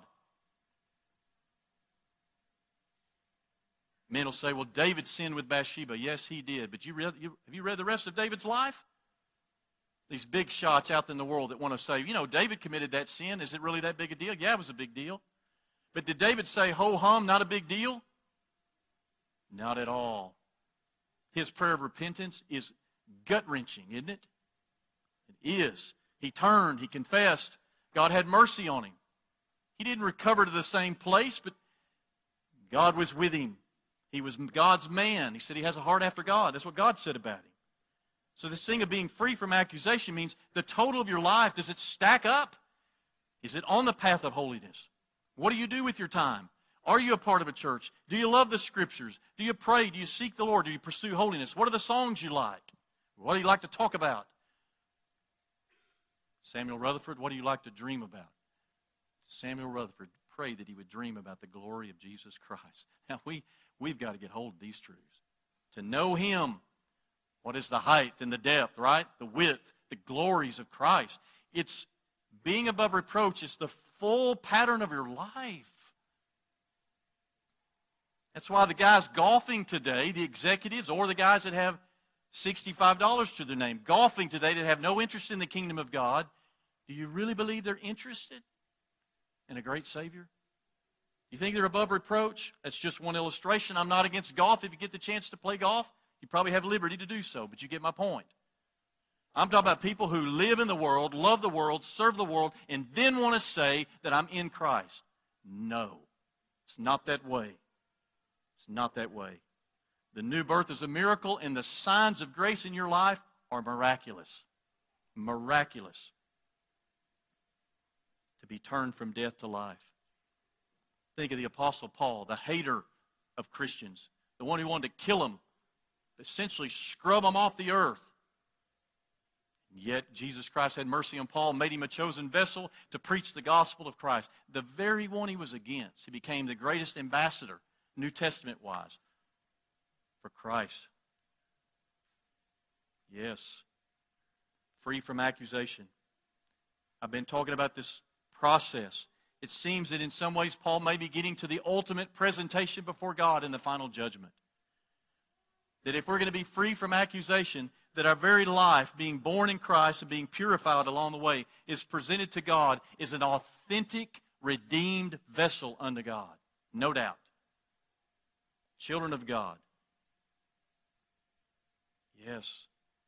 Men will say, well, David sinned with Bathsheba. Yes, he did. But you read, you, have you read the rest of David's life? These big shots out in the world that want to say, you know, David committed that sin. Is it really that big a deal? Yeah, it was a big deal. But did David say, ho-hum, not a big deal? Not at all. His prayer of repentance is gut-wrenching, isn't it? It is. He turned. He confessed. God had mercy on him. He didn't recover to the same place, but God was with him. He was God's man. He said he has a heart after God. That's what God said about him. So this thing of being free from accusation means the total of your life, does it stack up? Is it on the path of holiness? What do you do with your time? Are you a part of a church? Do you love the Scriptures? Do you pray? Do you seek the Lord? Do you pursue holiness? What are the songs you like? What do you like to talk about? Samuel Rutherford, what do you like to dream about? Samuel Rutherford prayed that he would dream about the glory of Jesus Christ. Now, we, we've got to get hold of these truths. To know Him. What is the height and the depth, right? The width, the glories of Christ. It's being above reproach. It's the full pattern of your life. That's why the guys golfing today, the executives or the guys that have sixty-five dollars to their name, golfing today that have no interest in the kingdom of God, do you really believe they're interested in a great Savior? You think they're above reproach? That's just one illustration. I'm not against golf. If you get the chance to play golf, you probably have liberty to do so, but you get my point. I'm talking about people who live in the world, love the world, serve the world, and then want to say that I'm in Christ. No, it's not that way. It's not that way. The new birth is a miracle, and the signs of grace in your life are miraculous. Miraculous. To be turned from death to life. Think of the Apostle Paul, the hater of Christians, the one who wanted to kill them, essentially scrub them off the earth. Yet Jesus Christ had mercy on Paul, made him a chosen vessel to preach the gospel of Christ. The very one he was against. He became the greatest ambassador, New Testament-wise, for Christ. Yes. Free from accusation. I've been talking about this process. It seems that in some ways Paul may be getting to the ultimate presentation before God in the final judgment. That if we're going to be free from accusation, that our very life, being born in Christ and being purified along the way, is presented to God as an authentic, redeemed vessel unto God. No doubt. Children of God. Yes.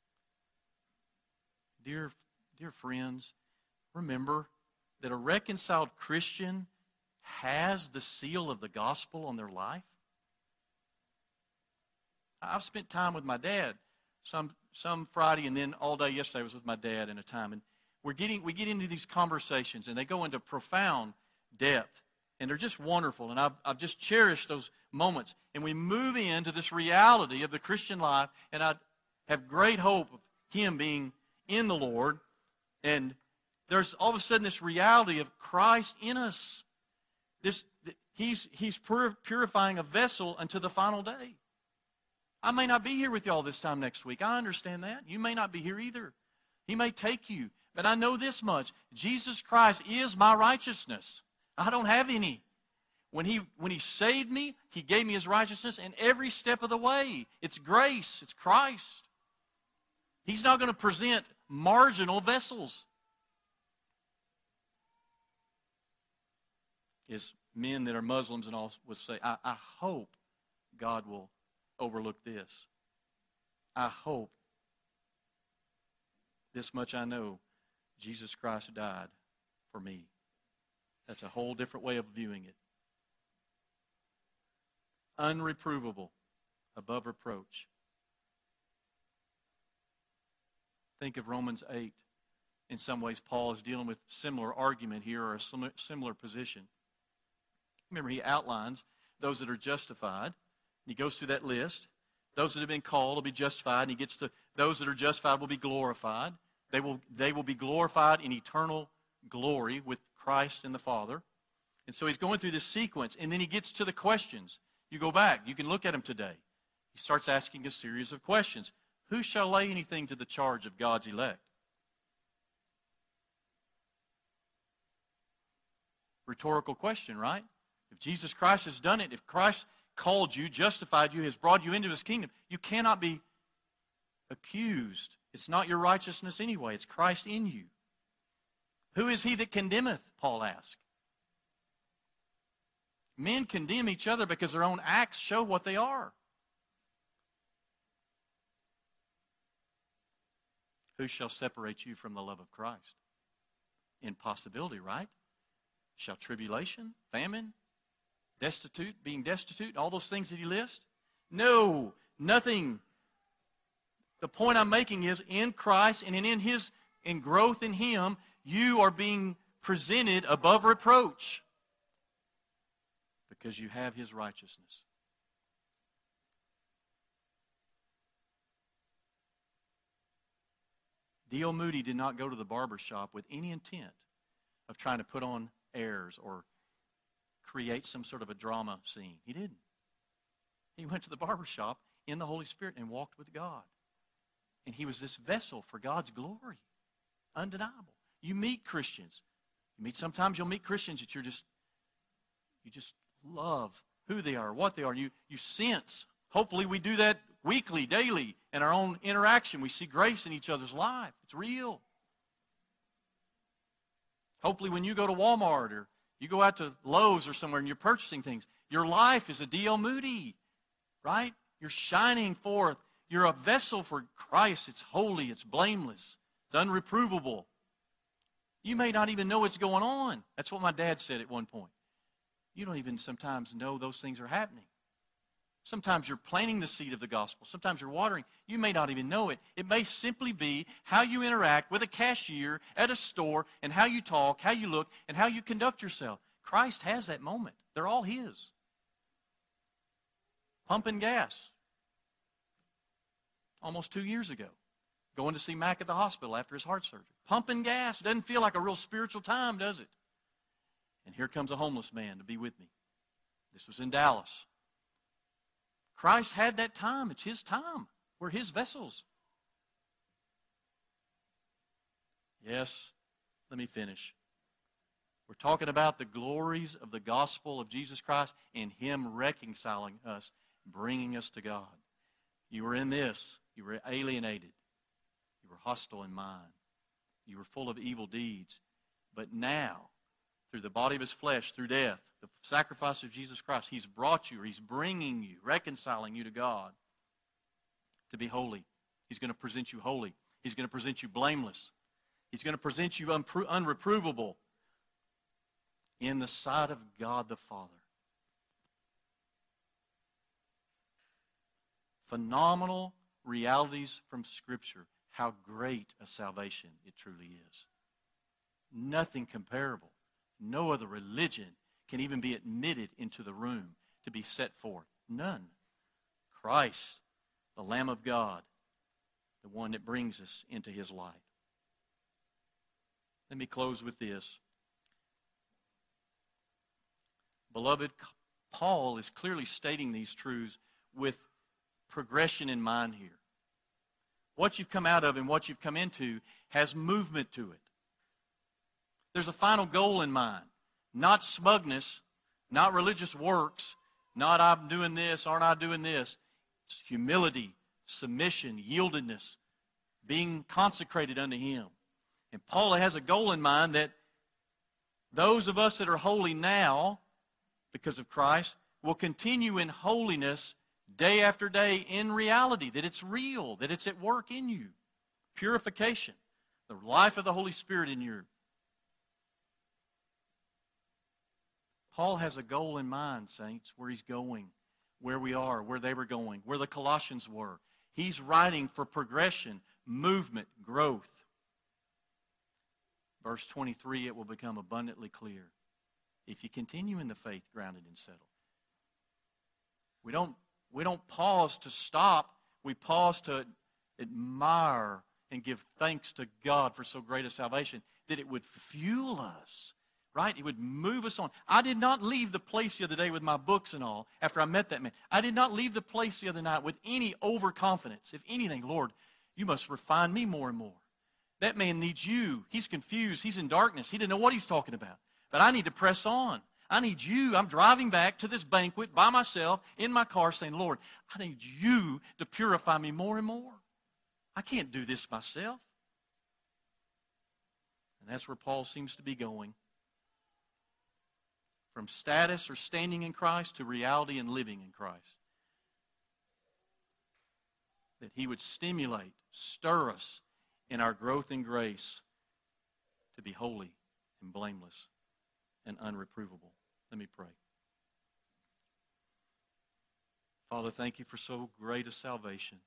Dear, dear friends, remember that a reconciled Christian has the seal of the gospel on their life. I've spent time with my dad some some Friday, and then all day yesterday I was with my dad in a time. And we're getting we get into these conversations, and they go into profound depth. And they're just wonderful. And I've, I've just cherished those moments. And we move into this reality of the Christian life. And I have great hope of Him being in the Lord. And there's all of a sudden this reality of Christ in us. This, he's he's purifying a vessel until the final day. I may not be here with you all this time next week. I understand that. You may not be here either. He may take you. But I know this much. Jesus Christ is my righteousness. I don't have any. When he, when he saved me, He gave me His righteousness, and every step of the way, it's grace, it's Christ. He's not going to present marginal vessels. As men that are Muslims and all would say, I, I hope God will overlook this. I hope. This much I know, Jesus Christ died for me. That's a whole different way of viewing it. Unreprovable, above reproach. Think of Romans eight. In some ways, Paul is dealing with similar argument here, or a similar position. Remember, he outlines those that are justified. He goes through that list. Those that have been called will be justified, and he gets to those that are justified will be glorified. They will, they will be glorified in eternal glory with Christ and the Father. And so he's going through this sequence, and then he gets to the questions. You go back. You can look at them today. He starts asking a series of questions. Who shall lay anything to the charge of God's elect? Rhetorical question, right? If Jesus Christ has done it, if Christ called you, justified you, has brought you into His kingdom, you cannot be accused. It's not your righteousness anyway. It's Christ in you. Who is he that condemneth, Paul asks. Men condemn each other because their own acts show what they are. Who shall separate you from the love of Christ? Impossibility, right? Shall tribulation, famine, destitute, being destitute, all those things that he lists? No, nothing. The point I'm making is in Christ and in His in growth in Him, you are being presented above reproach because you have His righteousness. D L Moody did not go to the barber shop with any intent of trying to put on airs or create some sort of a drama scene. He didn't. He went to the barber shop in the Holy Spirit and walked with God. And he was this vessel for God's glory. Undeniable. You meet Christians. You meet sometimes you'll meet Christians that you're just you just love who they are, what they are. You you sense. Hopefully we do that weekly, daily, in our own interaction. We see grace in each other's life. It's real. Hopefully when you go to Walmart or you go out to Lowe's or somewhere and you're purchasing things, your life is a D L Moody, right? You're shining forth. You're a vessel for Christ. It's holy. It's blameless. It's unreprovable. You may not even know what's going on. That's what my dad said at one point. You don't even sometimes know those things are happening. Sometimes you're planting the seed of the gospel. Sometimes you're watering. You may not even know it. It may simply be how you interact with a cashier at a store and how you talk, how you look, and how you conduct yourself. Christ has that moment. They're all His. Pumping gas. Almost two years ago. Going to see Mac at the hospital after his heart surgery. Pumping gas. Doesn't feel like a real spiritual time, does it? And here comes a homeless man to be with me. This was in Dallas. Christ had that time. It's His time. We're His vessels. Yes, let me finish. We're talking about the glories of the gospel of Jesus Christ and Him reconciling us, bringing us to God. You were in this. You were alienated. You were hostile in mind. You were full of evil deeds. But now, through the body of His flesh, through death, the sacrifice of Jesus Christ, He's brought you, or He's bringing you, reconciling you to God to be holy. He's going to present you holy. He's going to present you blameless. He's going to present you unpro- unreprovable in the sight of God the Father. Phenomenal realities from Scripture. How great a salvation it truly is. Nothing comparable. No other religion can even be admitted into the room to be set forth? None. Christ, the Lamb of God, the one that brings us into his light. Let me close with this. Beloved, Paul is clearly stating these truths with progression in mind here. What you've come out of and what you've come into has movement to it. There's a final goal in mind. Not smugness, not religious works, not I'm doing this, aren't I doing this. It's humility, submission, yieldedness, being consecrated unto him. And Paul has a goal in mind that those of us that are holy now, because of Christ, will continue in holiness day after day in reality, that it's real, that it's at work in you. Purification, the life of the Holy Spirit in you. Paul has a goal in mind, saints, where he's going, where we are, where they were going, where the Colossians were. He's writing for progression, movement, growth. Verse twenty-three, it will become abundantly clear. If you continue in the faith, grounded and settled. We don't, we don't pause to stop. We pause to admire and give thanks to God for so great a salvation that it would fuel us, right? It would move us on. I did not leave the place the other day with my books and all after I met that man. I did not leave the place the other night with any overconfidence. If anything, Lord, you must refine me more and more. That man needs you. He's confused. He's in darkness. He didn't know what he's talking about. But I need to press on. I need you. I'm driving back to this banquet by myself in my car saying, Lord, I need you to purify me more and more. I can't do this myself. And that's where Paul seems to be going. From status or standing in Christ to reality and living in Christ. That he would stimulate, stir us in our growth in grace to be holy and blameless and unreprovable. Let me pray. Father, thank you for so great a salvation.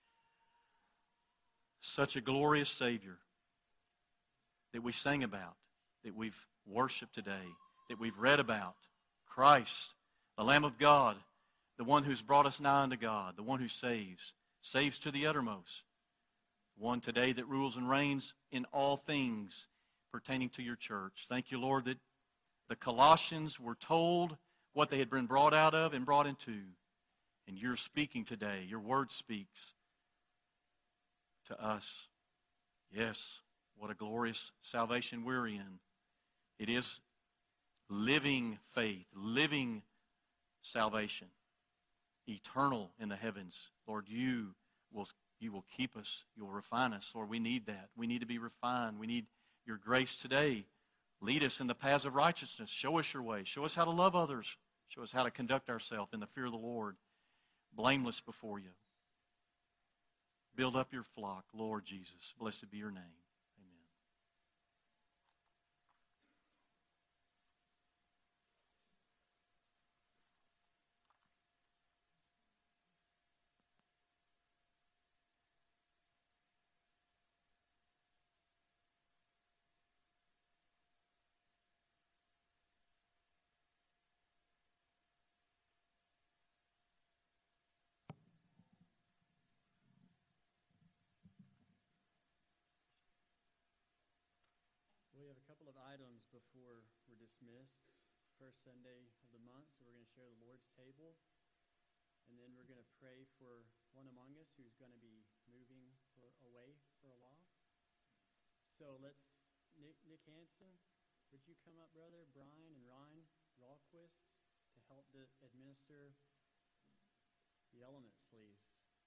Such a glorious Savior that we sang about, that we've worshiped today, that we've read about. Christ, the Lamb of God, the one who's brought us nigh unto God, the one who saves, saves to the uttermost. One today that rules and reigns in all things pertaining to your church. Thank you, Lord, that the Colossians were told what they had been brought out of and brought into. And you're speaking today. Your word speaks to us. Yes, what a glorious salvation we're in. It is living faith, living salvation, eternal in the heavens. Lord, you will You will keep us. You'll refine us. Lord, we need that. We need to be refined. We need your grace today. Lead us in the paths of righteousness. Show us your way. Show us how to love others. Show us how to conduct ourselves in the fear of the Lord, blameless before you. Build up your flock, Lord Jesus. Blessed be your name. We have a couple of items before we're dismissed. It's the first Sunday of the month, so we're going to share the Lord's table. And then we're going to pray for one among us who's going to be moving for, away for a while. So let's, Nick, Nick Hansen, would you come up, brother? Brian and Ryan Rahlquist to help to administer the elements, please.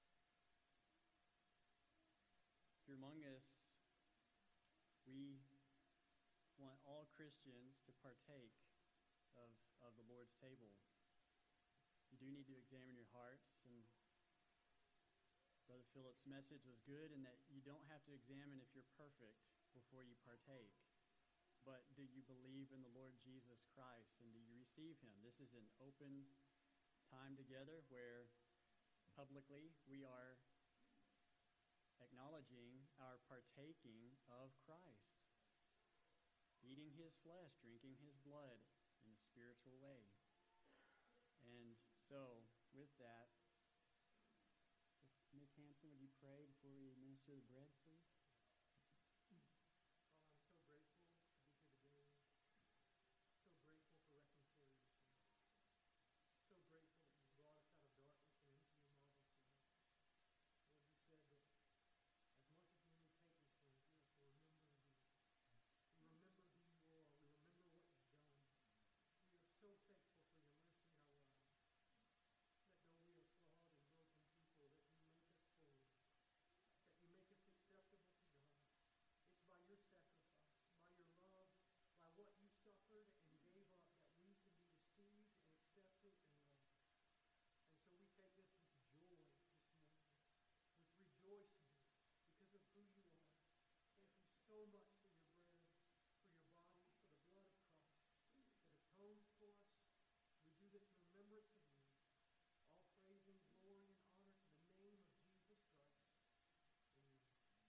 If you're among us, we want all Christians to partake of, of the Lord's table. You do need to examine your hearts, and Brother Philip's message was good in that you don't have to examine if you're perfect before you partake. But do you believe in the Lord Jesus Christ, and do you receive him? This is an open time together where publicly we are acknowledging our partaking of Christ. Eating his flesh, drinking his blood in the Spirit. spiritual way. And so, with that, Nick Hansen, would you pray before we minister the bread, please? Father, I'm so grateful to be here today. So grateful for reconciliation. So grateful that you brought us out of darkness and into your marvelous light. Lord, you said that as much as when we take these things, we are to remember you. We remember who you are. We remember what you've done. We are so thankful for your mercy in our lives. That though we are flawed and broken people, that you make us holy. That you make us acceptable to God. It's by your sacrifice, by your love, by what you suffered and gave up, that we can be received and accepted and loved. And so we take this with joy this morning, with rejoicing because of who you are. Thank you so much for your bread, for your body, for the blood of Christ that atones for us. We do this in remembrance of you. All praise and glory and honor to the name of Jesus Christ. Amen.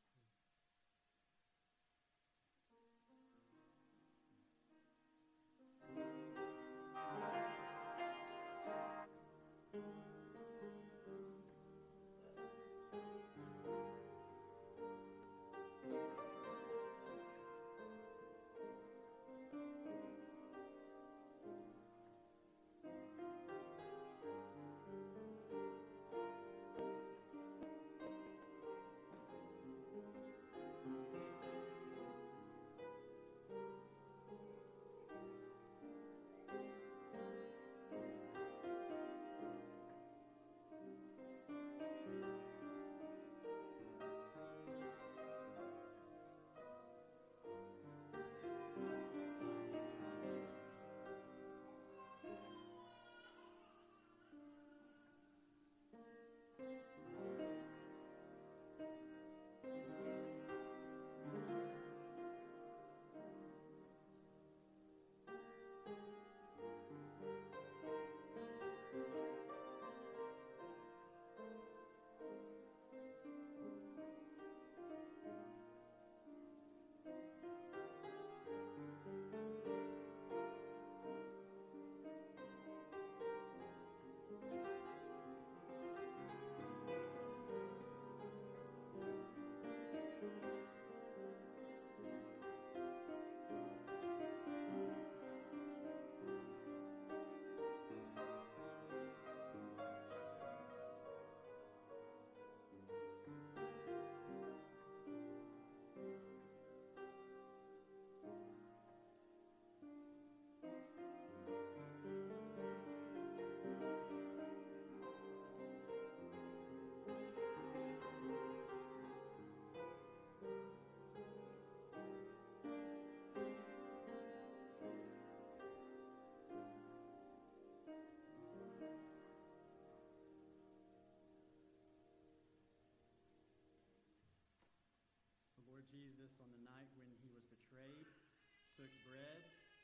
The Lord Jesus, on the night when he was betrayed, took bread,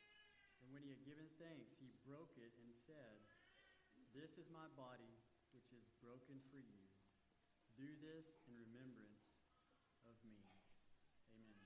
and when he had given thanks, he broke it and said, "This is my body, which is broken for you. Do this in remembrance of me." Amen.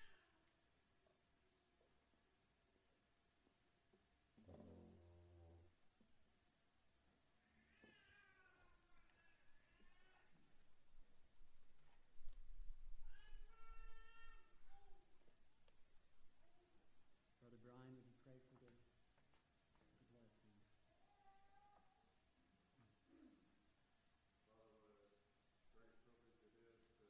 Brother Brian, would you pray for the, the blood, please? Father, what a great privilege it is to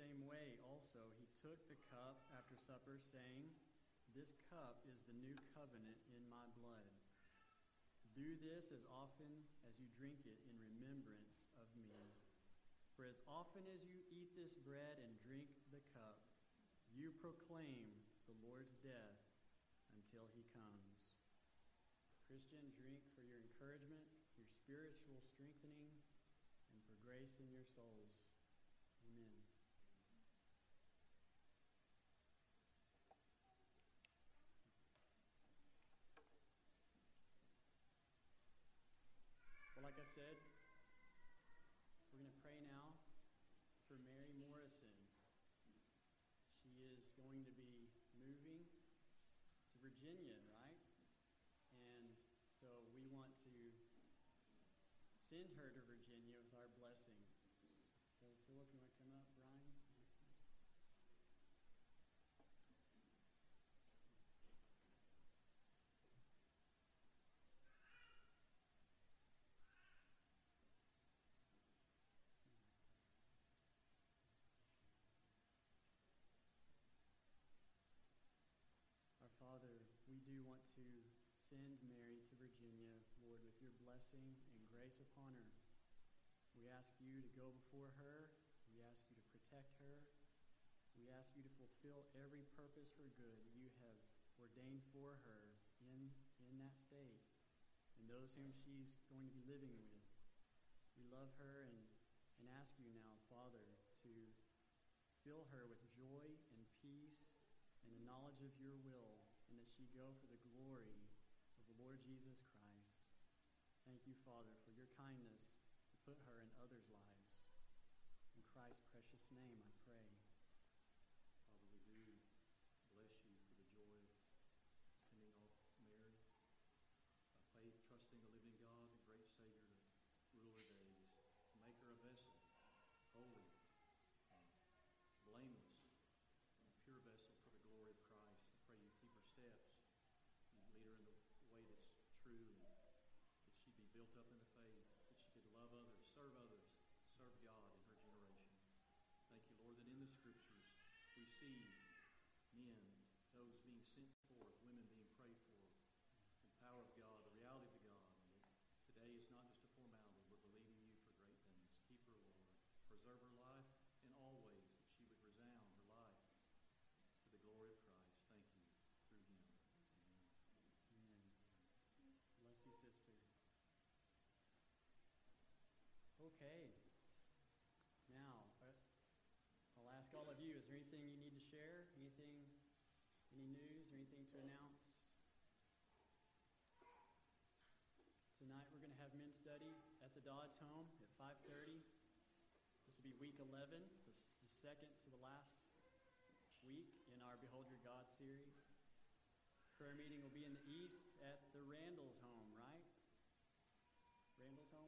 same way also he took the cup after supper, saying, "This cup is the new covenant in my blood. Do this as often as you drink it in remembrance of me. For as often as you eat this bread and drink the cup, you proclaim the Lord's death until he comes." Christian, drink for your encouragement, your spiritual strengthening, and for grace in your souls. Amen. Well, like I said, we're going to pray now for Mary Morrison. She is going to be moving to Virginia, right? And so we want to send her to Virginia with our blessing. So Philip, you want to come up? Brian? Our Father, we do want to send Mary to Virginia, Lord, with your blessing and grace upon her. We ask you to go before her. We ask you to protect her. We ask you to fulfill every purpose for good that you have ordained for her in, in that state and those whom she's going to be living with. We love her and, and ask you now, Father, to fill her with joy and peace and the knowledge of your will, and that she go for the glory of the Lord Jesus Christ. Thank you, Father, for your kindness to put her in others' lives. In Christ's precious name, I pray. Father, we do bless you for the joy of sending off Mary. By faith, trusting the living God, the great Savior, to rule her days, to make her a vessel, holy, and blameless, and a pure vessel for the glory of Christ. I pray you keep her steps, you lead her in the way that's true, and that she be built up in the faith, that she could love others, serve others, serve God in her generation. Thank you, Lord, that in the Scriptures we see men, those being sent forth, women being prayed for, the power of God, the reality of God. And today is not just a formality. We're believing you for great things. Keep her, Lord. Preserve her life in all ways, that she would resound her life to the glory of Christ. Thank you through him. Amen. Amen. Bless you, sister. Okay. Now, I'll ask all of you, is there anything you need to share? Anything, any news or anything to announce? Tonight we're going to have men's study at the Dodds home at five thirty. This will be week eleven, the, the second to the last week in our Behold Your God series. Prayer meeting will be in the east at the Randall's home, right? Randall's home?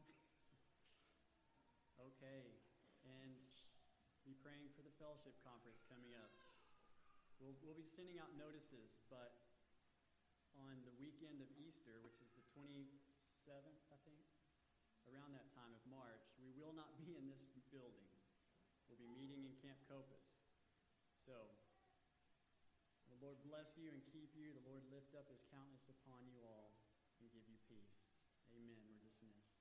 Okay. And be praying for the fellowship conference coming up. We'll, we'll be sending out notices, but on the weekend of Easter, which is the twenty-seventh, I think, around that time of March, we will not be in this building. We'll be meeting in Camp Copus. So, the Lord bless you and keep you. The Lord lift up his countenance upon you all and give you peace. Amen. We're dismissed.